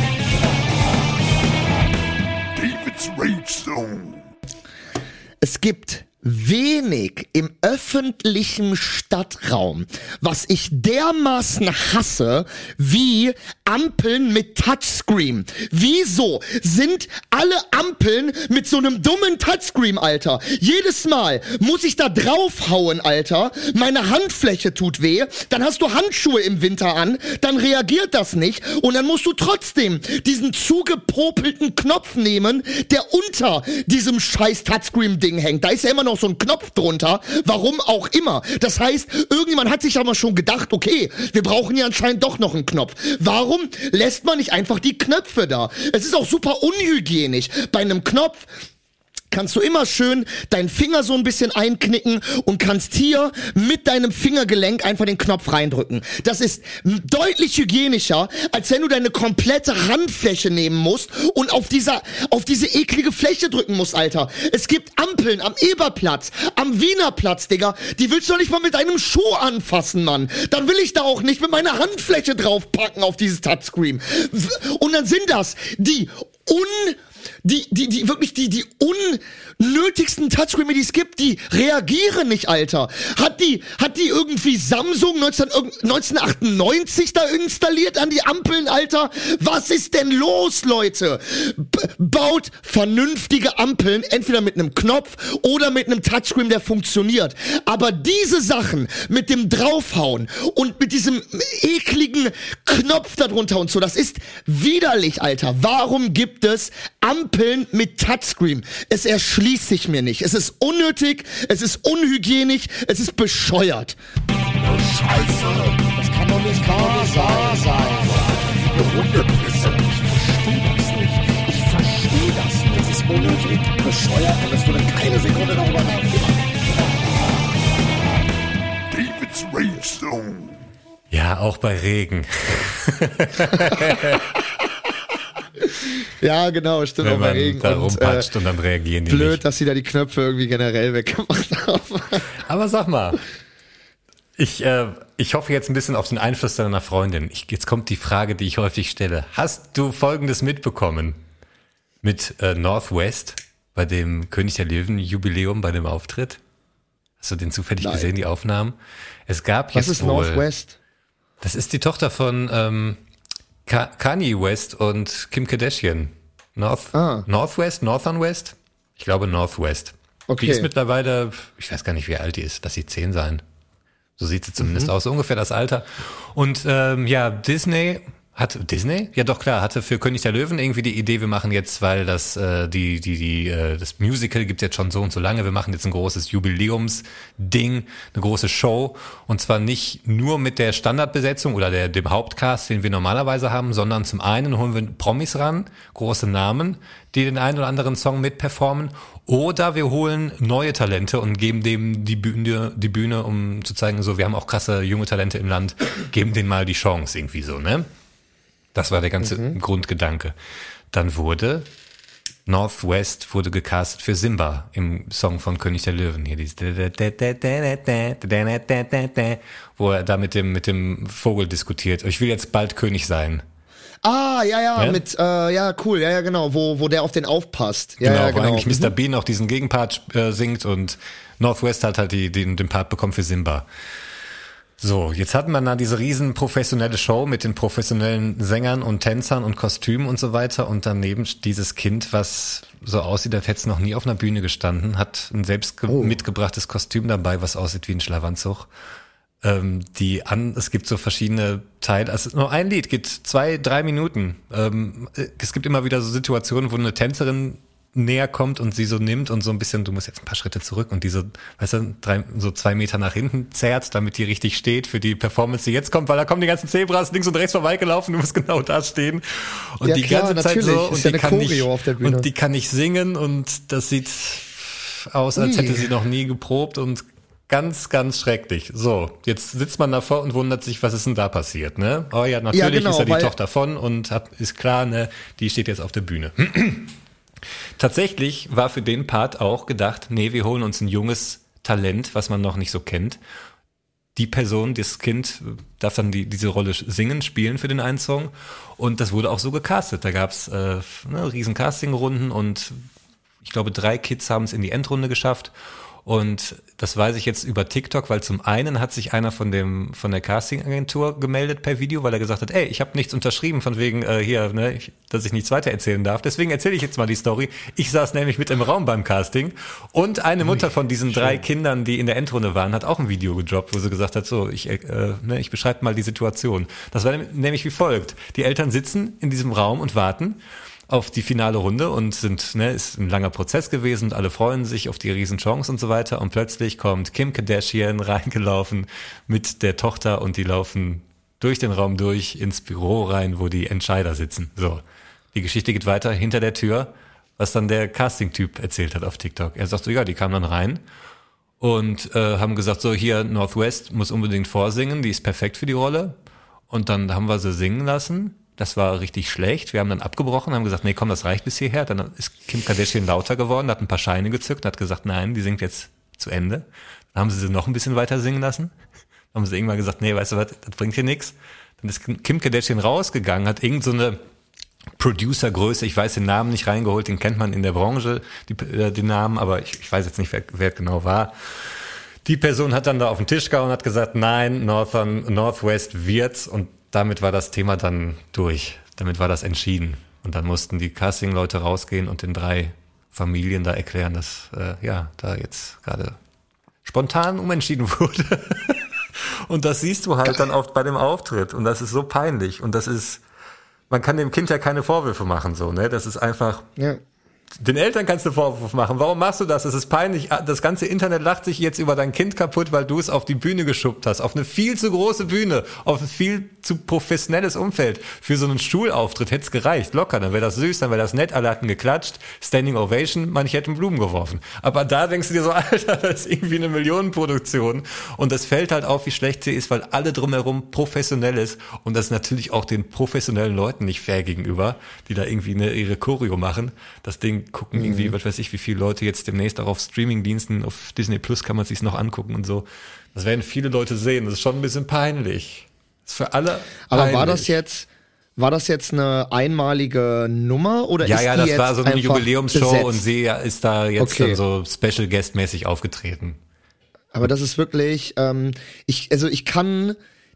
David's Rage Zone. Es gibt wenig im öffentlichen Stadtraum, was ich dermaßen hasse, wie Ampeln mit Touchscreen. Wieso sind alle Ampeln mit so einem dummen Touchscreen, Alter? Jedes Mal muss ich da draufhauen, Alter. Meine Handfläche tut weh. Dann hast du Handschuhe im Winter an. Dann reagiert das nicht. Und dann musst du trotzdem diesen zugepopelten Knopf nehmen, der unter diesem scheiß Touchscreen-Ding hängt. Da ist ja immer noch so ein Knopf drunter. Warum auch immer. Das heißt, irgendjemand hat sich aber schon gedacht, okay, wir brauchen ja anscheinend doch noch einen Knopf. Warum lässt man nicht einfach die Knöpfe da? Es ist auch super unhygienisch. Bei einem Knopf kannst du immer schön deinen Finger so ein bisschen einknicken und kannst hier mit deinem Fingergelenk einfach den Knopf reindrücken. Das ist deutlich hygienischer, als wenn du deine komplette Handfläche nehmen musst und auf dieser, auf diese eklige Fläche drücken musst, Alter. Es gibt Ampeln am Eberplatz, am Wienerplatz, Digga, die willst du doch nicht mal mit deinem Schuh anfassen, Mann. Dann will ich da auch nicht mit meiner Handfläche draufpacken auf dieses Touchscreen. Und dann sind das die un... die, die, die, wirklich die, die unnötigsten Touchscreen, die es gibt, die reagieren nicht, Alter. Hat die, hat die irgendwie Samsung neunzehnhundertachtundneunzig da installiert an die Ampeln, Alter? Was ist denn los, Leute? B- baut vernünftige Ampeln, entweder mit einem Knopf oder mit einem Touchscreen, der funktioniert. Aber diese Sachen mit dem Draufhauen und mit diesem ekligen Knopf darunter und so, das ist widerlich, Alter. Warum gibt es Ampeln mit Touchscreen? Es erschließt sich mir nicht. Es ist unnötig, es ist unhygienisch, es ist bescheuert. Scheiße, das kann doch nicht wahr sein. Die Hundepisse. Ich verstehe das nicht. Ich verstehe das nicht. Das ist unnötig, bescheuert und es wurde keine Sekunde darüber nachgedacht. David's Rage Zone. Ja, auch bei Regen. Ja, genau, stimmt. Wenn auch bei man Regen da und, rumpatscht äh, und dann reagieren die blöd, nicht. dass sie da die Knöpfe irgendwie generell weggemacht haben. Aber sag mal, ich, äh, ich hoffe jetzt ein bisschen auf den Einfluss deiner Freundin. Ich, jetzt kommt die Frage, die ich häufig stelle. Hast du Folgendes mitbekommen mit äh, Northwest bei dem König der Löwen Jubiläum, bei dem Auftritt? Hast du den zufällig Nein. gesehen, die Aufnahmen? Es gab Was jetzt ist wohl, Northwest? Das ist die Tochter von ähm, Ka- Kanye West und Kim Kardashian. North, Ah. Northwest, Northern West? Ich glaube Northwest. Okay. Die ist mittlerweile, ich weiß gar nicht, wie alt die ist, lass sie zehn sein. So sieht sie zumindest aus, so ungefähr das Alter. Und ähm, ja, Disney hat Disney? Ja doch klar, hatte für König der Löwen irgendwie die Idee, wir machen jetzt, weil das äh, die die die äh, das Musical gibt jetzt schon so und so lange, wir machen jetzt ein großes Jubiläumsding, eine große Show und zwar nicht nur mit der Standardbesetzung oder der dem Hauptcast, den wir normalerweise haben, sondern zum einen holen wir Promis ran, große Namen, die den einen oder anderen Song mitperformen, oder wir holen neue Talente und geben dem die Bühne, die Bühne, um zu zeigen, so wir haben auch krasse junge Talente im Land, geben denen mal die Chance irgendwie so, ne? Das war der ganze mhm. Grundgedanke. Dann wurde Northwest wurde gecastet für Simba im Song von König der Löwen. Hier dieses wo er da mit dem mit dem Vogel diskutiert. Ich will jetzt bald König sein. Ah, ja, ja, Ja? mit, äh, ja, cool, ja, ja, genau, wo, wo der auf den aufpasst. Ja, Genau, ja, wo genau. eigentlich Mister Bean auch diesen Gegenpart äh, singt und Northwest hat halt die, den, den Part bekommen für Simba. So, jetzt hatten wir da diese riesen professionelle Show mit den professionellen Sängern und Tänzern und Kostümen und so weiter und daneben dieses Kind, was so aussieht, als hätte es noch nie auf einer Bühne gestanden, hat ein selbst ge- Oh. mitgebrachtes Kostüm dabei, was aussieht wie ein Schlafanzug. Ähm, die an, es gibt so verschiedene Teile, also nur ein Lied, geht zwei, drei Minuten. Ähm, es gibt immer wieder so Situationen, wo eine Tänzerin näher kommt und sie so nimmt und so ein bisschen, du musst jetzt ein paar Schritte zurück und diese, weißt du, drei, so zwei Meter nach hinten zerrt, damit die richtig steht für die Performance, die jetzt kommt, weil da kommen die ganzen Zebras links und rechts vorbeigelaufen, du musst genau da stehen und Ja, die klar, ganze Zeit natürlich. so Ist und ja die eine kann nicht, Choreo auf der Bühne. und die kann nicht singen und das sieht aus, als Ui. hätte sie noch nie geprobt und ganz, ganz schrecklich. So, jetzt sitzt man davor und wundert sich, was ist denn da passiert, ne? Oh ja, natürlich Ja, genau, ist ja die weil- Tochter von und hat, ist klar, ne, die steht jetzt auf der Bühne. Tatsächlich war für den Part auch gedacht, nee, wir holen uns ein junges Talent, was man noch nicht so kennt. Die Person, das Kind, darf dann die, diese Rolle singen, spielen für den einen Song. Und das wurde auch so gecastet. Da gab's äh, ne, riesen Castingrunden und ich glaube, drei Kids haben es in die Endrunde geschafft. Und das weiß ich jetzt über TikTok, weil zum einen hat sich einer von dem von der Castingagentur gemeldet per Video, weil er gesagt hat, ey, ich habe nichts unterschrieben von wegen äh, hier, ne, ich, dass ich nichts weiter erzählen darf. Deswegen erzähle ich jetzt mal die Story. Ich saß nämlich mit im Raum beim Casting und eine Mutter von diesen drei Kindern, die in der Endrunde waren, hat auch ein Video gedroppt, wo sie gesagt hat, so, ich äh, ne, ich beschreibe mal die Situation. Das war nämlich wie folgt: Die Eltern sitzen in diesem Raum und warten auf die finale Runde und sind, ne, ist ein langer Prozess gewesen und alle freuen sich auf die Riesenchance und so weiter und plötzlich kommt Kim Kardashian reingelaufen mit der Tochter und die laufen durch den Raum durch ins Büro rein, wo die Entscheider sitzen. So, die Geschichte geht weiter hinter der Tür, was dann der Casting-Typ erzählt hat auf TikTok. Er sagt so, ja, die kamen dann rein und äh, haben gesagt, so hier, Northwest muss unbedingt vorsingen, die ist perfekt für die Rolle. Und dann haben wir sie singen lassen. Das war richtig schlecht. Wir haben dann abgebrochen, haben gesagt, nee, komm, das reicht bis hierher. Dann ist Kim Kardashian lauter geworden, hat ein paar Scheine gezückt und hat gesagt, nein, die singt jetzt zu Ende. Dann haben sie sie noch ein bisschen weiter singen lassen. Dann haben sie irgendwann gesagt, nee, weißt du was, das bringt hier nichts. Dann ist Kim Kardashian rausgegangen, hat irgend so eine Producergröße, ich weiß den Namen nicht reingeholt, den kennt man in der Branche, die, äh, den Namen, aber ich, ich weiß jetzt nicht, wer, wer genau war. Die Person hat dann da auf den Tisch gehauen und hat gesagt, nein, Northern, Northwest wird's, und damit war das Thema dann durch. Damit war das entschieden. Und dann mussten die Casting-Leute rausgehen und den drei Familien da erklären, dass äh, ja da jetzt gerade spontan umentschieden wurde. Und das siehst du halt dann oft bei dem Auftritt. Und das ist so peinlich. Und das ist, man kann dem Kind ja keine Vorwürfe machen, so, ne? Das ist einfach, Ja. den Eltern kannst du Vorwurf machen. Warum machst du das? Es ist peinlich. Das ganze Internet lacht sich jetzt über dein Kind kaputt, weil du es auf die Bühne geschubbt hast. Auf eine viel zu große Bühne. Auf ein viel zu professionelles Umfeld. Für so einen Schulauftritt hätte es gereicht. Locker. Dann wäre das süß, dann wäre das nett. Alle hatten geklatscht. Standing Ovation. Manche hätten Blumen geworfen. Aber da denkst du dir so, Alter, das ist irgendwie eine Millionenproduktion. Und das fällt halt auf, wie schlecht sie ist, weil alle drumherum professionell ist. Und das ist natürlich auch den professionellen Leuten nicht fair gegenüber, die da irgendwie eine, ihre Choreo machen. Das Ding gucken irgendwie, was weiß ich, wie viele Leute jetzt demnächst auch auf Streamingdiensten, auf Disney Plus kann man sich's noch angucken und so. Das werden viele Leute sehen. Das ist schon ein bisschen peinlich. Das ist für alle Aber peinlich. war das jetzt, war das jetzt eine einmalige Nummer oder Ja, ist ja, die das jetzt war so eine einfach Jubiläumsshow besetzt? und sie ist da jetzt Okay. dann so Special Guest mäßig aufgetreten. Aber das ist wirklich, ähm, ich, also ich kann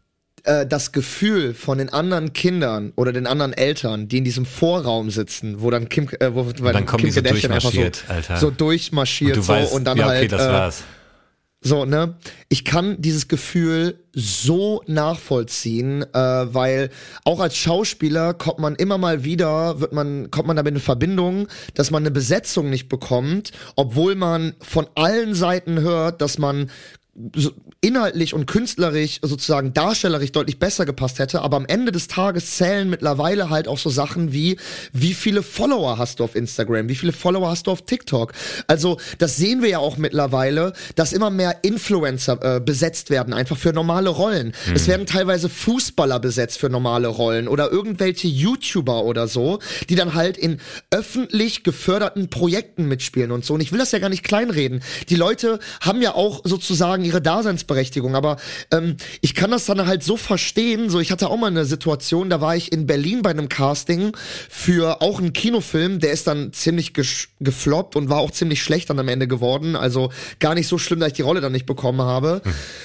äh, das Gefühl von den anderen Kindern oder den anderen Eltern, die in diesem Vorraum sitzen, wo dann Kim, äh, wo weil dann kommen Kim die so Kardashian einfach durchmarschiert, so, Alter. so durchmarschiert Und du so weißt, und dann ja, okay, halt das äh, war's. so, ne? Ich kann dieses Gefühl so nachvollziehen, äh, weil auch als Schauspieler kommt man immer mal wieder, wird man, kommt man damit in Verbindung, dass man eine Besetzung nicht bekommt, obwohl man von allen Seiten hört, dass man so inhaltlich und künstlerisch, sozusagen darstellerisch deutlich besser gepasst hätte, aber am Ende des Tages zählen mittlerweile halt auch so Sachen wie, wie viele Follower hast du auf Instagram, wie viele Follower hast du auf TikTok. Also das sehen wir ja auch mittlerweile, dass immer mehr Influencer äh, besetzt werden, einfach für normale Rollen. Mhm. Es werden teilweise Fußballer besetzt für normale Rollen oder irgendwelche YouTuber oder so, die dann halt in öffentlich geförderten Projekten mitspielen und so. Und ich will das ja gar nicht kleinreden. Die Leute haben ja auch sozusagen ihre Daseinsberechtigung, aber ähm, ich kann das dann halt so verstehen, so ich hatte auch mal eine Situation, da war ich in Berlin bei einem Casting für auch einen Kinofilm, der ist dann ziemlich gesch- gefloppt und war auch ziemlich schlecht dann am Ende geworden, also gar nicht so schlimm, dass ich die Rolle dann nicht bekommen habe.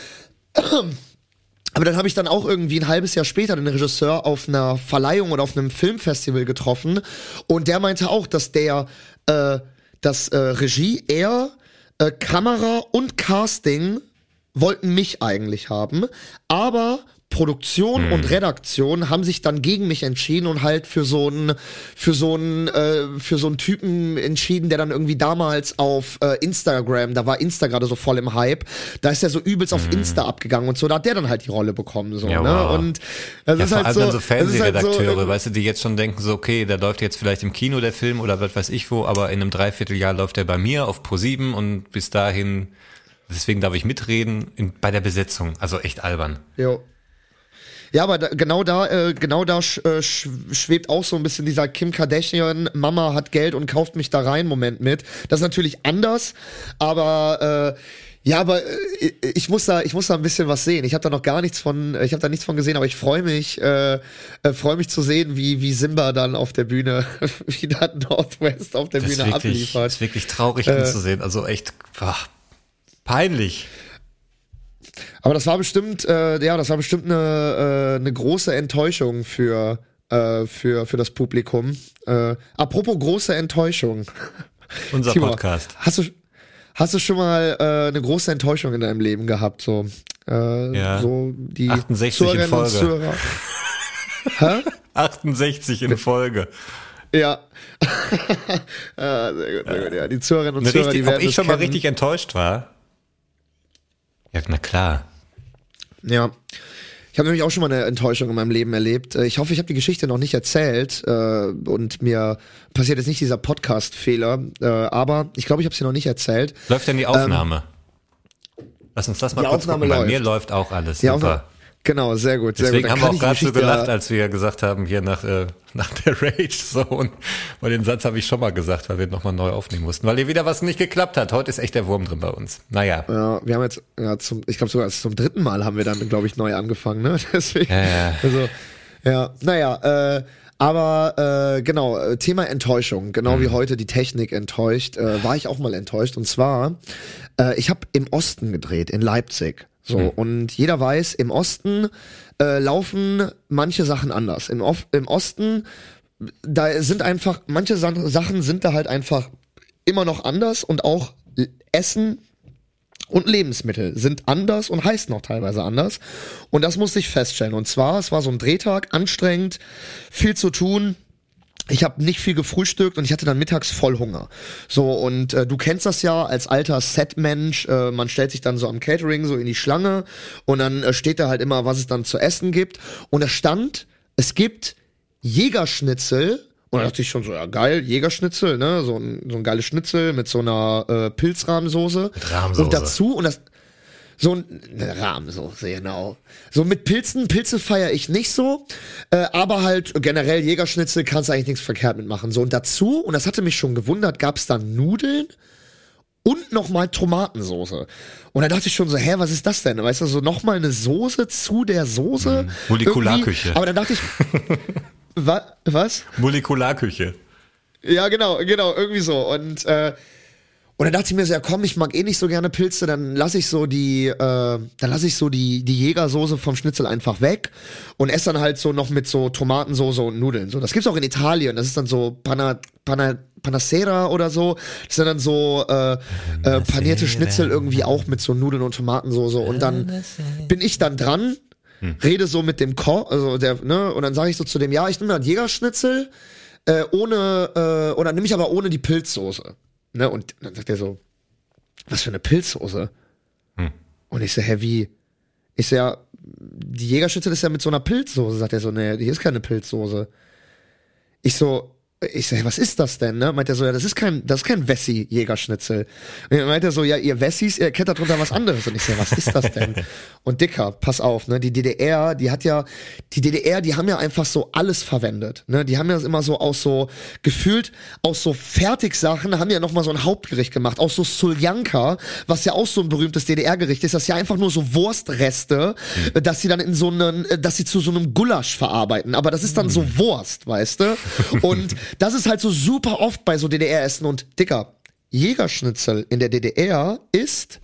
Hm. Aber dann habe ich dann auch irgendwie ein halbes Jahr später den Regisseur auf einer Verleihung oder auf einem Filmfestival getroffen und der meinte auch, dass der äh, das äh, Regie, er Äh, Kamera und Casting wollten mich eigentlich haben, aber Produktion Hm. und Redaktion haben sich dann gegen mich entschieden und halt für so einen für so einen äh, für so einen Typen entschieden, der dann irgendwie damals auf äh, Instagram, da war Insta gerade so voll im Hype, da ist er so übelst auf Insta abgegangen und so, da hat der dann halt die Rolle bekommen so, Ja, ne? wow. Und das Ja, ist vor halt allem so, dann so das ist halt Fernsehredakteure, so, weißt du, die jetzt schon denken so, okay, der läuft jetzt vielleicht im Kino, der Film, oder was weiß ich wo, aber in einem Dreivierteljahr läuft er bei mir auf ProSieben und bis dahin, deswegen darf ich mitreden in, bei der Besetzung. Also echt albern. Jo. Ja, aber da, genau da, äh, genau da sch, äh, schwebt auch so ein bisschen dieser Kim Kardashian, Mama hat Geld und kauft mich da rein Moment mit. Das ist natürlich anders, aber äh, ja, aber äh, ich muss da, ich muss da ein bisschen was sehen. Ich habe da noch gar nichts von, ich habe da nichts von gesehen, aber ich freue mich, äh, äh, freue mich zu sehen, wie wie Simba dann auf der Bühne, wie da Northwest auf der Das ist Bühne wirklich, abliefert. das ist wirklich traurig Äh, anzusehen. Also echt ach, peinlich. Aber das war bestimmt, äh, ja, das war bestimmt eine, äh, eine große Enttäuschung für, äh, für, für das Publikum. Äh, apropos große Enttäuschung. Unser Timo, Podcast. Hast du, hast du schon mal äh, eine große Enttäuschung in deinem Leben gehabt? So, äh, Ja. so die achtundsechzig in Zuhörerinnen und Folge. Zuhörer. Hä? achtundsechzig in Folge. Ja. ah, sehr gut, sehr gut. Ja, die Zuhörerinnen und Eine Zuhörer, richtig, die ob werden ich das schon mal kennen. richtig enttäuscht war? Ja, na klar. Ja. Ich habe nämlich auch schon mal eine Enttäuschung in meinem Leben erlebt. Äh, Ich hoffe, ich habe die Geschichte noch nicht erzählt äh, und mir passiert jetzt nicht dieser Podcast-Fehler. Äh, aber ich glaube, ich habe sie noch nicht erzählt. Läuft denn die Aufnahme? Lass uns das mal die kurz Aufnahme gucken. Bei mir läuft. läuft auch alles. Ja, Super. genau, sehr gut. Sehr Deswegen gut. Dann haben wir kann auch ich die gerade so Geschichte gelacht, ja- als wir gesagt haben, hier nach, äh, nach der Rage-Zone. Weil den Satz habe ich schon mal gesagt, weil wir nochmal neu aufnehmen mussten. Weil hier wieder was nicht geklappt hat. Heute ist echt der Wurm drin bei uns. Naja. Ja, wir haben jetzt, ja, zum, ich glaube sogar zum dritten Mal haben wir dann, glaube ich, neu angefangen, ne? Deswegen, Ja, ja. also, ja, naja, äh, Aber äh, genau, Thema Enttäuschung, genau mhm. wie heute die Technik enttäuscht, äh, war ich auch mal enttäuscht. Und zwar, äh, ich habe im Osten gedreht, in Leipzig. So, mhm. und jeder weiß, im Osten äh, laufen manche Sachen anders. Im, Off- im Osten, da sind einfach, manche Sa- Sachen sind da halt einfach immer noch anders und auch Essen und Lebensmittel sind anders und heißen auch teilweise anders. Und das musste ich feststellen. Und zwar, es war so ein Drehtag, anstrengend, viel zu tun. Ich habe nicht viel gefrühstückt und ich hatte dann mittags voll Hunger. So, und äh, du kennst das ja als alter Set-Mensch, äh, man stellt sich dann so am Catering so in die Schlange und dann äh, steht da halt immer, was es dann zu essen gibt. Und da stand, es gibt Jägerschnitzel. Und da dachte ich schon so, ja geil, Jägerschnitzel, ne, so ein, so ein geiles Schnitzel mit so einer äh, Pilzrahmsoße. Mit Rahmsoße. Und dazu, und das, so ein, eine Rahmsoße, genau. So mit Pilzen, Pilze feiere ich nicht so, äh, aber halt generell Jägerschnitzel kannst du eigentlich nichts verkehrt mitmachen. So, und dazu, und das hatte mich schon gewundert, gab es dann Nudeln und nochmal Tomatensoße. Und da dachte ich schon so, hä, was ist das denn? Weißt du, so nochmal eine Soße zu der Soße. Mhm. Molekularküche. Aber dann dachte ich, wa, was? Molekularküche. Ja, genau, genau, irgendwie so. Und äh, und dann dachte ich mir so, ja komm, ich mag eh nicht so gerne Pilze, dann lasse ich so die, äh, dann lasse ich so die die Jägersoße vom Schnitzel einfach weg und esse dann halt so noch mit so Tomatensoße und Nudeln. So, das gibt's auch in Italien. Das ist dann so Panna, Panna, Panacera oder so. Das sind dann so äh, äh, panierte Schnitzel irgendwie auch mit so Nudeln und Tomatensoße. Und dann bin ich dann dran, rede so mit dem Koch, also der, ne, und dann sage ich so zu dem, ja, ich nehme dann Jägerschnitzel äh, ohne, äh, oder nehme ich aber ohne die Pilzsoße. Ne, und dann sagt er so, was für eine Pilzsoße? Hm. Und ich so, hä, wie? Ich so, ja, die Jägerschnitzel ist ja mit so einer Pilzsoße. Sagt er so, ne, hier ist keine Pilzsoße. Ich so, ich so, hey, was ist das denn, ne? Meint er so, ja, das ist kein, das ist kein Wessi-Jägerschnitzel. Und dann meint er so, ja, ihr Wessis, ihr kennt da drunter was anderes. Und ich so, was ist das denn? Und Dicker, pass auf, ne, die D D R, die hat ja, die D D R, die haben ja einfach so alles verwendet, ne? Die haben ja immer so aus so, gefühlt, aus so Fertigsachen, haben ja nochmal so ein Hauptgericht gemacht. Aus so Soljanka, was ja auch so ein berühmtes D D R-Gericht ist, das ist ja einfach nur so Wurstreste, mhm. dass sie dann in so einen, dass sie zu so einem Gulasch verarbeiten. Aber das ist dann so Wurst, weißt du? Und das ist halt so super oft bei so D D R-Essen. Und Dicker, Jägerschnitzel in der D D R ist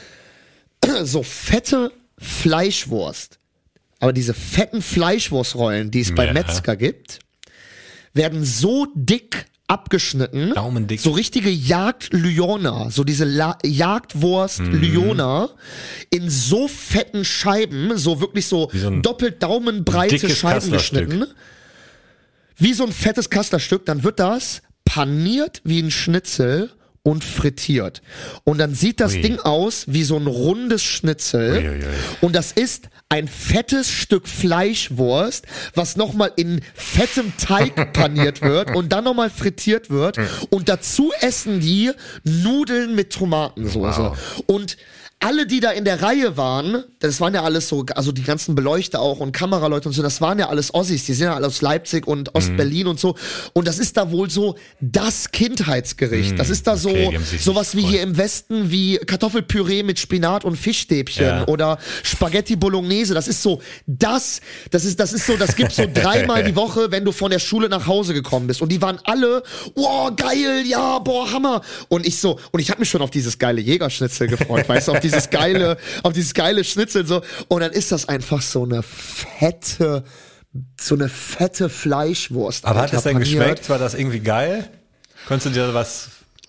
so fette Fleischwurst. Aber diese fetten Fleischwurstrollen, die es bei ja. Metzger gibt, werden so dick abgeschnitten. Daumendick. So richtige Jagd-Lyona. So diese La- Jagdwurst-Lyona mhm. in so fetten Scheiben, so wirklich so, so doppelt daumenbreite Scheiben geschnitten. Wie so ein fettes Kasterstück, dann wird das paniert wie ein Schnitzel und frittiert. Und dann sieht das Ui. Ding aus wie so ein rundes Schnitzel. Ui, ui, ui. Und das ist ein fettes Stück Fleischwurst, was nochmal in fettem Teig paniert wird und dann nochmal frittiert wird. Und dazu essen die Nudeln mit Tomatensoße. Wow. Und alle, die da in der Reihe waren, das waren ja alles so, also die ganzen Beleuchter auch und Kameraleute und so, das waren ja alles Ossis, die sind ja alle aus Leipzig und Ostberlin mhm. und so. Und das ist da wohl so das Kindheitsgericht. Mhm. Das ist da so, okay, sowas wie hier im Westen wie Kartoffelpüree mit Spinat und Fischstäbchen ja. oder Spaghetti Bolognese. Das ist so das, das ist, das ist so, das gibt's so dreimal die Woche, wenn du von der Schule nach Hause gekommen bist. Und die waren alle, oh, geil, ja, boah, Hammer. Und ich so, und ich habe mich schon auf dieses geile Jägerschnitzel gefreut, weißt du, auf die dieses geile, auf dieses geile Schnitzel so. Und dann ist das einfach so eine fette, so eine fette Fleischwurst. Aber hat das denn geschmeckt? War das irgendwie geil? Konntest du dir was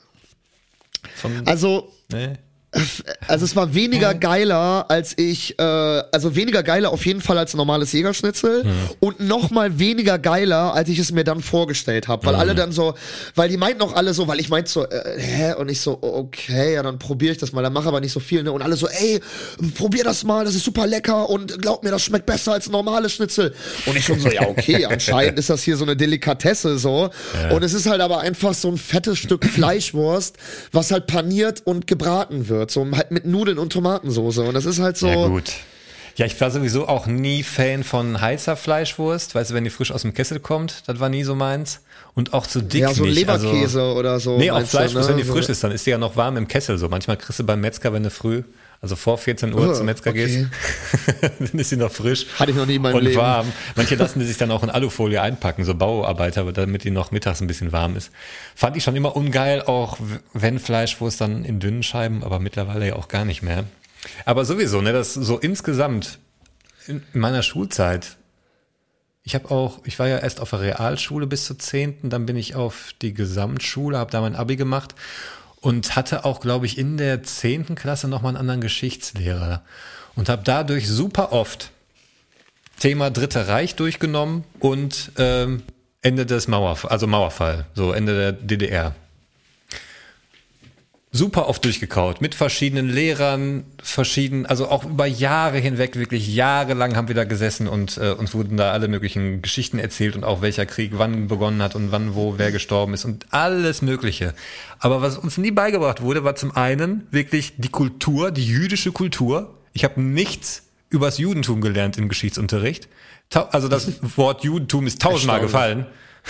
von... Also... Nee. Also es war weniger geiler als ich, äh, also weniger geiler auf jeden Fall als ein normales Jägerschnitzel mhm. und noch mal weniger geiler, als ich es mir dann vorgestellt habe, weil mhm. alle dann so, weil die meinten auch alle so, weil ich meinte so, äh, hä, und ich so, okay, ja dann probiere ich das mal, dann mach aber nicht so viel, ne, und alle so, ey, probier das mal, das ist super lecker und glaub mir, das schmeckt besser als ein normales Schnitzel. Und ich schon so, ja okay, anscheinend ist das hier so eine Delikatesse so ja. und es ist halt aber einfach so ein fettes Stück Fleischwurst, was halt paniert und gebraten wird. So halt mit Nudeln und Tomatensoße. Und das ist halt so. Ja, gut. Ja, ich war sowieso auch nie Fan von heißer Fleischwurst. Weißt du, wenn die frisch aus dem Kessel kommt, das war nie so meins. Und auch zu dick. Ja, so nicht. Leberkäse also, oder so. Nee, auch Fleischwurst, du, ne? wenn die frisch ist, dann ist die ja noch warm im Kessel. So manchmal kriegst du beim Metzger, wenn du früh Also vor vierzehn Uhr Oh, zum Metzger okay. gehst, dann ist sie noch frisch. Hatte ich noch nie in meinem und Leben. warm. Manche lassen die sich dann auch in Alufolie einpacken, so Bauarbeiter, damit die noch mittags ein bisschen warm ist. Fand ich schon immer ungeil, auch wenn Fleisch, wo es dann in dünnen Scheiben, aber mittlerweile ja auch gar nicht mehr. Aber sowieso, ne, das so insgesamt in meiner Schulzeit. Ich habe auch, ich war ja erst auf der Realschule bis zur zehnten, dann bin ich auf die Gesamtschule, habe da mein Abi gemacht und hatte auch, glaube ich, in der zehnten Klasse nochmal einen anderen Geschichtslehrer und habe dadurch super oft Thema Dritte Reich durchgenommen und ähm, Ende des Mauerfalls, also Mauerfall, so Ende der D D R. Super oft durchgekaut, mit verschiedenen Lehrern, verschieden, also auch über Jahre hinweg, wirklich jahrelang haben wir da gesessen und äh, uns wurden da alle möglichen Geschichten erzählt und auch welcher Krieg wann begonnen hat und wann, wo, wer gestorben ist und alles Mögliche. Aber was uns nie beigebracht wurde, war zum einen wirklich die Kultur, die jüdische Kultur. Ich habe nichts über das Judentum gelernt im Geschichtsunterricht. Ta- Also das Wort Judentum ist tausendmal gefallen.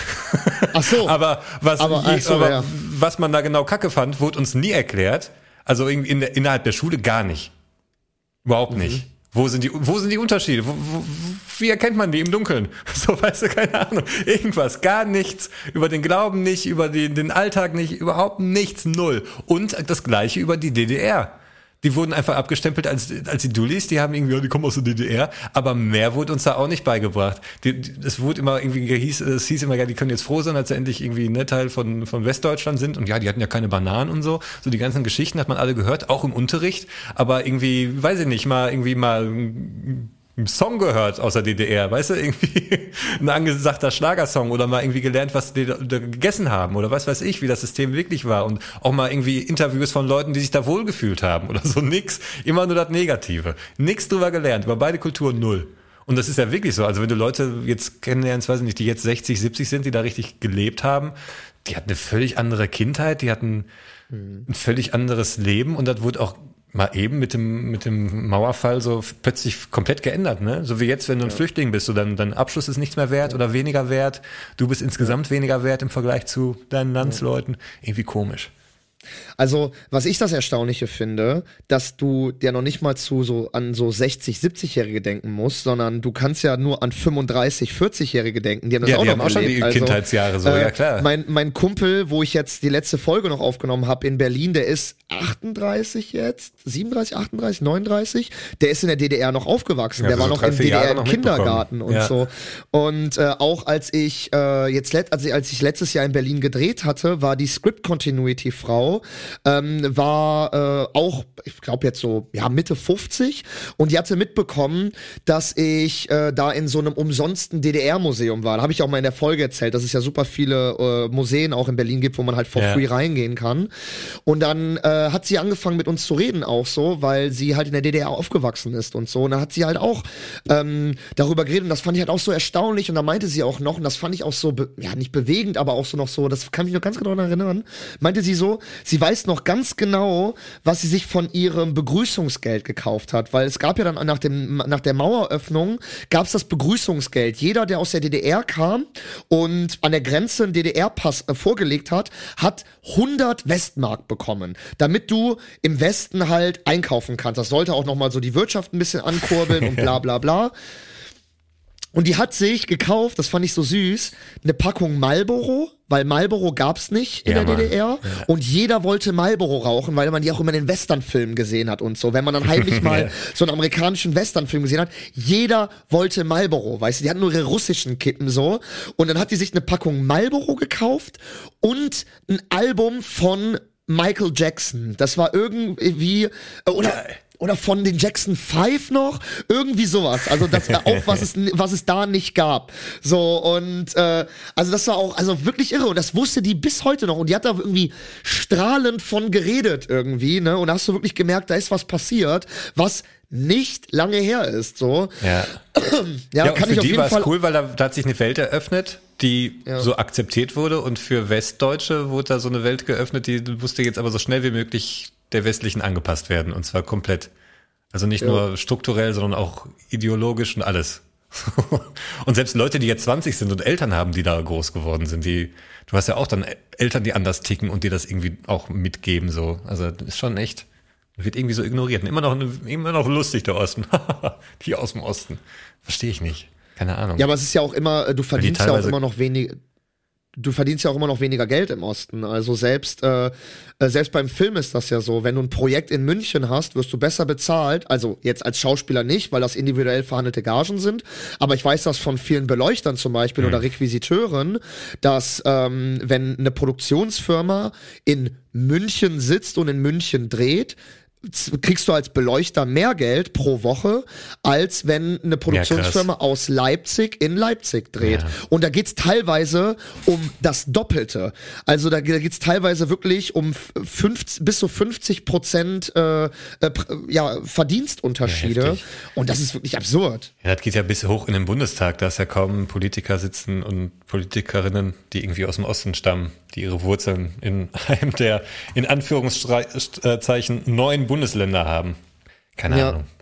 Ach so. aber was, Aber, je, ach so, aber ja. was man da genau Kacke fand, wurde uns nie erklärt. Also irgendwie in der, innerhalb der Schule gar nicht. Überhaupt nicht. Wo sind die, wo sind die Unterschiede? Wo, wo, wie erkennt man die im Dunkeln? So, weißt du, keine Ahnung. Irgendwas, gar nichts. Über den Glauben nicht, über den, den Alltag nicht, überhaupt nichts, null. Und das Gleiche über die D D R. Die wurden einfach abgestempelt als, als die Dullis, die haben irgendwie, ja, die kommen aus der D D R, aber mehr wurde uns da auch nicht beigebracht. Die, die, es wurde immer irgendwie, hieß, es hieß immer, ja, die können jetzt froh sein, als sie endlich irgendwie ein Teil von, von Westdeutschland sind und ja, die hatten ja keine Bananen und so. So die ganzen Geschichten hat man alle gehört, auch im Unterricht, aber irgendwie, weiß ich nicht, mal irgendwie mal einen Song gehört aus der D D R, weißt du, irgendwie ein angesagter Schlagersong oder mal irgendwie gelernt, was die da, da gegessen haben oder was weiß ich, wie das System wirklich war und auch mal irgendwie Interviews von Leuten, die sich da wohlgefühlt haben oder so, nix, immer nur das Negative, nix drüber gelernt, über beide Kulturen null. Und das ist ja wirklich so, also wenn du Leute jetzt kennenlernst, weiß ich nicht, die jetzt sechzig, siebzig sind, die da richtig gelebt haben, die hatten eine völlig andere Kindheit, die hatten ein völlig anderes Leben und das wurde auch mal eben mit dem mit dem Mauerfall so plötzlich komplett geändert, ne? So wie jetzt, wenn du ein ja. Flüchtling bist, so dein, dein Abschluss ist nichts mehr wert oder weniger wert, du bist insgesamt weniger wert im Vergleich zu deinen Landsleuten. Irgendwie komisch. Also, was ich das Erstaunliche finde, dass du dir noch nicht mal zu so an so sechzig, siebzig-Jährige denken musst, sondern du kannst ja nur an fünfunddreißig, vierzig-Jährige denken. Die haben das ja, auch die noch haben auch schon die also, Kindheitsjahre so, äh, ja klar. Mein, mein Kumpel, wo ich jetzt die letzte Folge noch aufgenommen habe in Berlin, der ist achtunddreißig jetzt, siebenunddreißig, achtunddreißig, neununddreißig, der ist in der D D R noch aufgewachsen, ja, der war so noch im D D R im Kindergarten und ja. so. Und äh, auch als ich äh, jetzt let, als ich, als ich letztes Jahr in Berlin gedreht hatte, war die Script Continuity Frau, ähm, war äh, auch, ich glaube jetzt so, ja, Mitte fünfzig und die hatte mitbekommen, dass ich äh, da in so einem umsonsten D D R-Museum war. Da habe ich auch mal in der Folge erzählt, dass es ja super viele äh, Museen auch in Berlin gibt, wo man halt for ja. free reingehen kann. Und dann äh, hat sie angefangen mit uns zu reden auch so, weil sie halt in der D D R aufgewachsen ist und so. Und dann hat sie halt auch ähm, darüber geredet und das fand ich halt auch so erstaunlich und da meinte sie auch noch, und das fand ich auch so, be- ja nicht bewegend, aber auch so noch so, das kann mich noch ganz genau daran erinnern, meinte sie so, sie weiß noch ganz genau, was sie sich von ihrem Begrüßungsgeld gekauft hat, weil es gab ja dann nach dem nach der Maueröffnung gab es das Begrüßungsgeld. Jeder, der aus der D D R kam und an der Grenze einen D D R-Pass äh, vorgelegt hat, hat hundert Westmark bekommen, damit du im Westen halt einkaufen kannst. Das sollte auch noch mal so die Wirtschaft ein bisschen ankurbeln und bla bla bla. Und die hat sich gekauft, das fand ich so süß, eine Packung Marlboro, weil Marlboro gab's nicht in ja, der Mann. D D R. Ja. Und jeder wollte Marlboro rauchen, weil man die auch immer in den Westernfilmen gesehen hat und so. Wenn man dann heimlich mal so einen amerikanischen Westernfilm gesehen hat, jeder wollte Marlboro, weißt du, die hatten nur ihre russischen Kippen so. Und dann hat die sich eine Packung Marlboro gekauft und ein Album von Michael Jackson. Das war irgendwie, oder... Geil. Oder von den Jackson Five noch, irgendwie sowas. Also das auch was es was es da nicht gab. So und äh, also das war auch also wirklich irre und das wusste die bis heute noch und die hat da irgendwie strahlend von geredet irgendwie, ne? Und da hast du wirklich gemerkt, da ist was passiert, was nicht lange her ist, so. Ja. ja, ja kann für ich auf die jeden war Fall es cool, weil da, da hat sich eine Welt eröffnet, die ja. so akzeptiert wurde und für Westdeutsche wurde da so eine Welt geöffnet, die musste jetzt aber so schnell wie möglich der westlichen angepasst werden und zwar komplett. Also nicht ja. nur strukturell, sondern auch ideologisch und alles. Und selbst Leute, die jetzt zwanzig sind und Eltern haben, die da groß geworden sind, die, du hast ja auch dann Eltern, die anders ticken und die das irgendwie auch mitgeben, so. Also, das ist schon echt Wird irgendwie so ignoriert. Und immer noch, immer noch lustig, der Osten. Die aus dem Osten. Verstehe ich nicht. Keine Ahnung. Ja, aber es ist ja auch immer, du verdienst ja auch teilweise- immer noch wenig, du verdienst ja auch immer noch weniger Geld im Osten. Also selbst, äh, äh, selbst beim Film ist das ja so. Wenn du ein Projekt in München hast, wirst du besser bezahlt. Also jetzt als Schauspieler nicht, weil das individuell verhandelte Gagen sind. Aber ich weiß das von vielen Beleuchtern zum Beispiel oder Requisiteuren, dass ähm, wenn eine Produktionsfirma in München sitzt und in München dreht, z- kriegst du als Beleuchter mehr Geld pro Woche, als wenn eine Produktionsfirma aus Leipzig in Leipzig dreht. Ja. Und da geht's teilweise um das Doppelte. Also da, da geht's teilweise wirklich um fünfzig, bis zu fünfzig Prozent äh, äh, pr- ja, Verdienstunterschiede. Ja, heftig. Und das ist wirklich absurd. Ja, das geht ja bis hoch in den Bundestag. Da ist ja kaum Politiker sitzen und Politikerinnen, die irgendwie aus dem Osten stammen, die ihre Wurzeln in einem der, in Anführungszeichen, neuen Bundesländer haben. Keine Ja. Ahnung.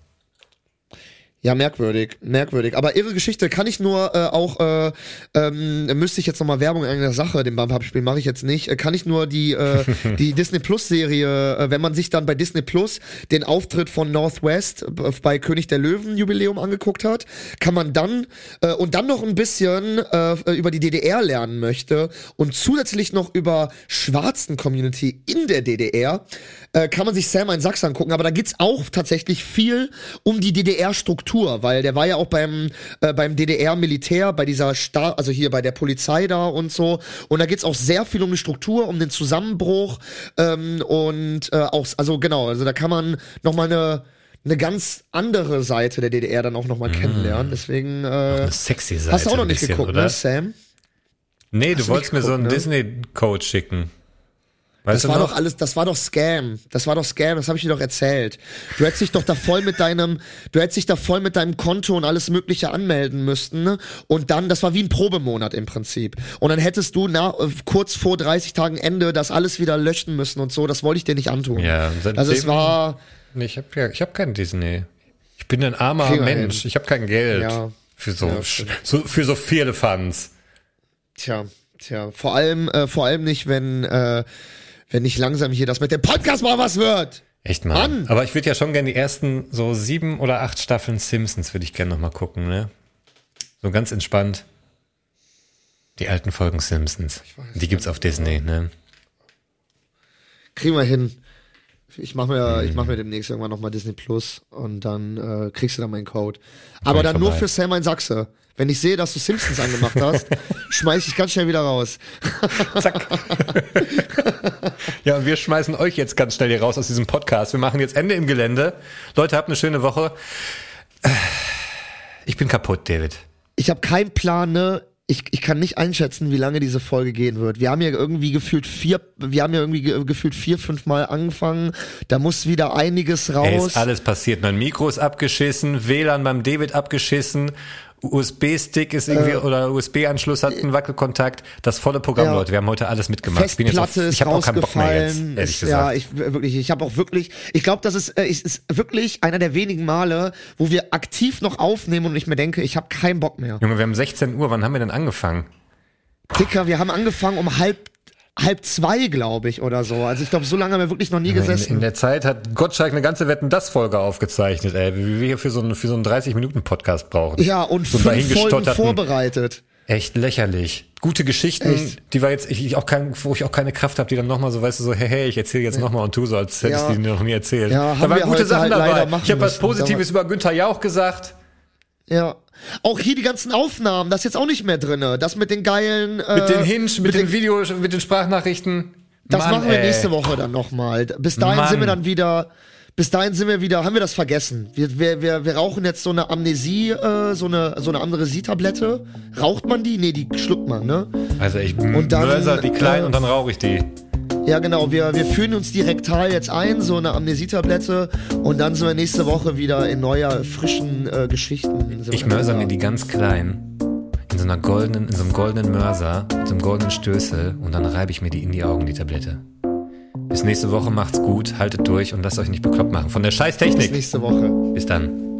Ja, merkwürdig, merkwürdig. Aber ihre Geschichte kann ich nur äh, auch, äh, ähm, müsste ich jetzt nochmal Werbung in einer Sache, dem Bump-Up-Spiel mache ich jetzt nicht, äh, kann ich nur die äh, die Disney Plus-Serie, äh, wenn man sich dann bei Disney Plus den Auftritt von Northwest äh, bei König der Löwen-Jubiläum angeguckt hat, kann man dann äh, und dann noch ein bisschen äh, über die D D R lernen möchte und zusätzlich noch über schwarzen Community in der D D R, äh, kann man sich Sam in Sachs angucken. Aber da geht's auch tatsächlich viel um die D D R-Struktur, weil der war ja auch beim äh, beim D D R-Militär, bei dieser Sta also hier bei der Polizei da und so. Und da geht's auch sehr viel um die Struktur, um den Zusammenbruch ähm, und äh, auch, also genau, also da kann man noch mal eine eine ganz andere Seite der D D R dann auch noch mal Mhm. kennenlernen. Deswegen äh, Eine sexy Seite. hast du auch noch ein nicht bisschen, geguckt, oder? ne, Sam? Nee, Hast du du wolltest nicht mir so einen geguckt, ne? Disney-Code schicken. Weißt Das du war noch? doch alles, das war doch Scam. Das war doch Scam, das habe ich dir doch erzählt. Du hättest dich doch da voll mit deinem, du hättest dich da voll mit deinem Konto und alles Mögliche anmelden müssten. Ne? Und dann, das war wie ein Probemonat im Prinzip. Und dann hättest du na, kurz vor dreißig Tagen Ende das alles wieder löschen müssen und so. Das wollte ich dir nicht antun. Ja, und seitdem- also es war, Nee, ich habe ja, ich hab keinen Disney. Ich bin ein armer Kriegen wir Mensch. hin. Ich habe kein Geld Ja. für so, Ja, stimmt. so für so viele Fans. tja, tja, vor allem, äh, vor allem nicht, wenn, äh, wenn nicht langsam hier das mit dem Podcast mal was wird. Echt mal. Mann! Aber ich würde ja schon gerne die ersten so sieben oder acht Staffeln Simpsons würde ich gerne noch mal gucken, ne? So ganz entspannt. Die alten Folgen Simpsons. Die gibt's auf Disney, ne? Kriegen wir hin. Ich mache mir, ich mach mir demnächst irgendwann nochmal Disney Plus und dann äh, kriegst du dann meinen Code. Aber ich dann nur vorbei. für Sam in Sachse. Wenn ich sehe, dass du Simpsons angemacht hast, schmeiß ich dich ganz schnell wieder raus. Zack. Ja, und wir schmeißen euch jetzt ganz schnell hier raus aus diesem Podcast. Wir machen jetzt Ende im Gelände. Leute, habt eine schöne Woche. Ich bin kaputt, David. Ich habe keinen Plan, ne? Ich, ich kann nicht einschätzen, wie lange diese Folge gehen wird. Wir haben ja irgendwie gefühlt vier, wir haben ja irgendwie ge gefühlt vier, fünf Mal angefangen. Da muss wieder einiges raus. Ey, ist alles passiert. Mein Mikro ist abgeschissen, W L A N beim David abgeschissen, U S B-Stick ist irgendwie, Äh, oder U S B-Anschluss hat einen Wackelkontakt. Das volle Programm, Ja. Leute. Wir haben heute alles mitgemacht. Ich bin jetzt Festplatte auf, ist ich habe auch keinen Bock mehr jetzt, rausgefallen. ehrlich Ist- gesagt. Ja, ich wirklich, ich habe auch wirklich, ich glaube, das ist, äh, es ist wirklich einer der wenigen Male, wo wir aktiv noch aufnehmen und ich mir denke, ich habe keinen Bock mehr. Junge, wir haben sechzehn Uhr. Wann haben wir denn angefangen? Dicker, wir haben angefangen um halb halb zwei, glaube ich, oder so. Also ich glaube, so lange haben wir wirklich noch nie In, gesessen. in der Zeit hat Gottschalk eine ganze Wetten-Das-Folge aufgezeichnet, ey. Wie wir hier für so einen, für so einen dreißig-Minuten-Podcast brauchen. ja, und so fünf Folgen dahingestotterten- vorbereitet. Echt lächerlich. Gute Geschichten, Echt? die war jetzt, ich, ich auch kein, wo ich auch keine Kraft habe, die dann nochmal so, weißt du, so, hey, hey, ich erzähle jetzt nochmal und tu so, als hättest Ja. du die noch nie erzählt. Ja, da haben waren wir gute heute Sachen halt leider dabei. machen Ich habe was müssen. Positives über Günther Jauch gesagt. Ja. Auch hier die ganzen Aufnahmen, das ist jetzt auch nicht mehr drinne. Das mit den geilen äh, Mit den Hinge, mit, mit den den- Video, mit den Sprachnachrichten. Das Mann, machen wir ey. nächste Woche dann nochmal. Bis dahin Mann. sind wir dann wieder, bis dahin sind wir wieder, haben wir das vergessen. Wir, wir, wir, wir rauchen jetzt so eine Amnesie, äh, so eine, so eine Amnesie-Tablette. Raucht man die? Nee, die schluckt man, ne? Also ich Und dann, mörser die kleinen äh, und dann rauche ich die. Ja, genau. Wir, wir führen uns die rektal jetzt ein, so eine Amnesie-Tablette. Und dann sind wir nächste Woche wieder in neuer, frischen äh, Geschichten. Sind Ich wir mörser da. mir die ganz klein. In so einer goldenen, in so einem goldenen Mörser, mit so einem goldenen Stößel und dann reibe ich mir die in die Augen, die Tablette. Bis nächste Woche, macht's gut, haltet durch und lasst euch nicht bekloppt machen von der scheiß Bis Technik. nächste Woche. Bis dann.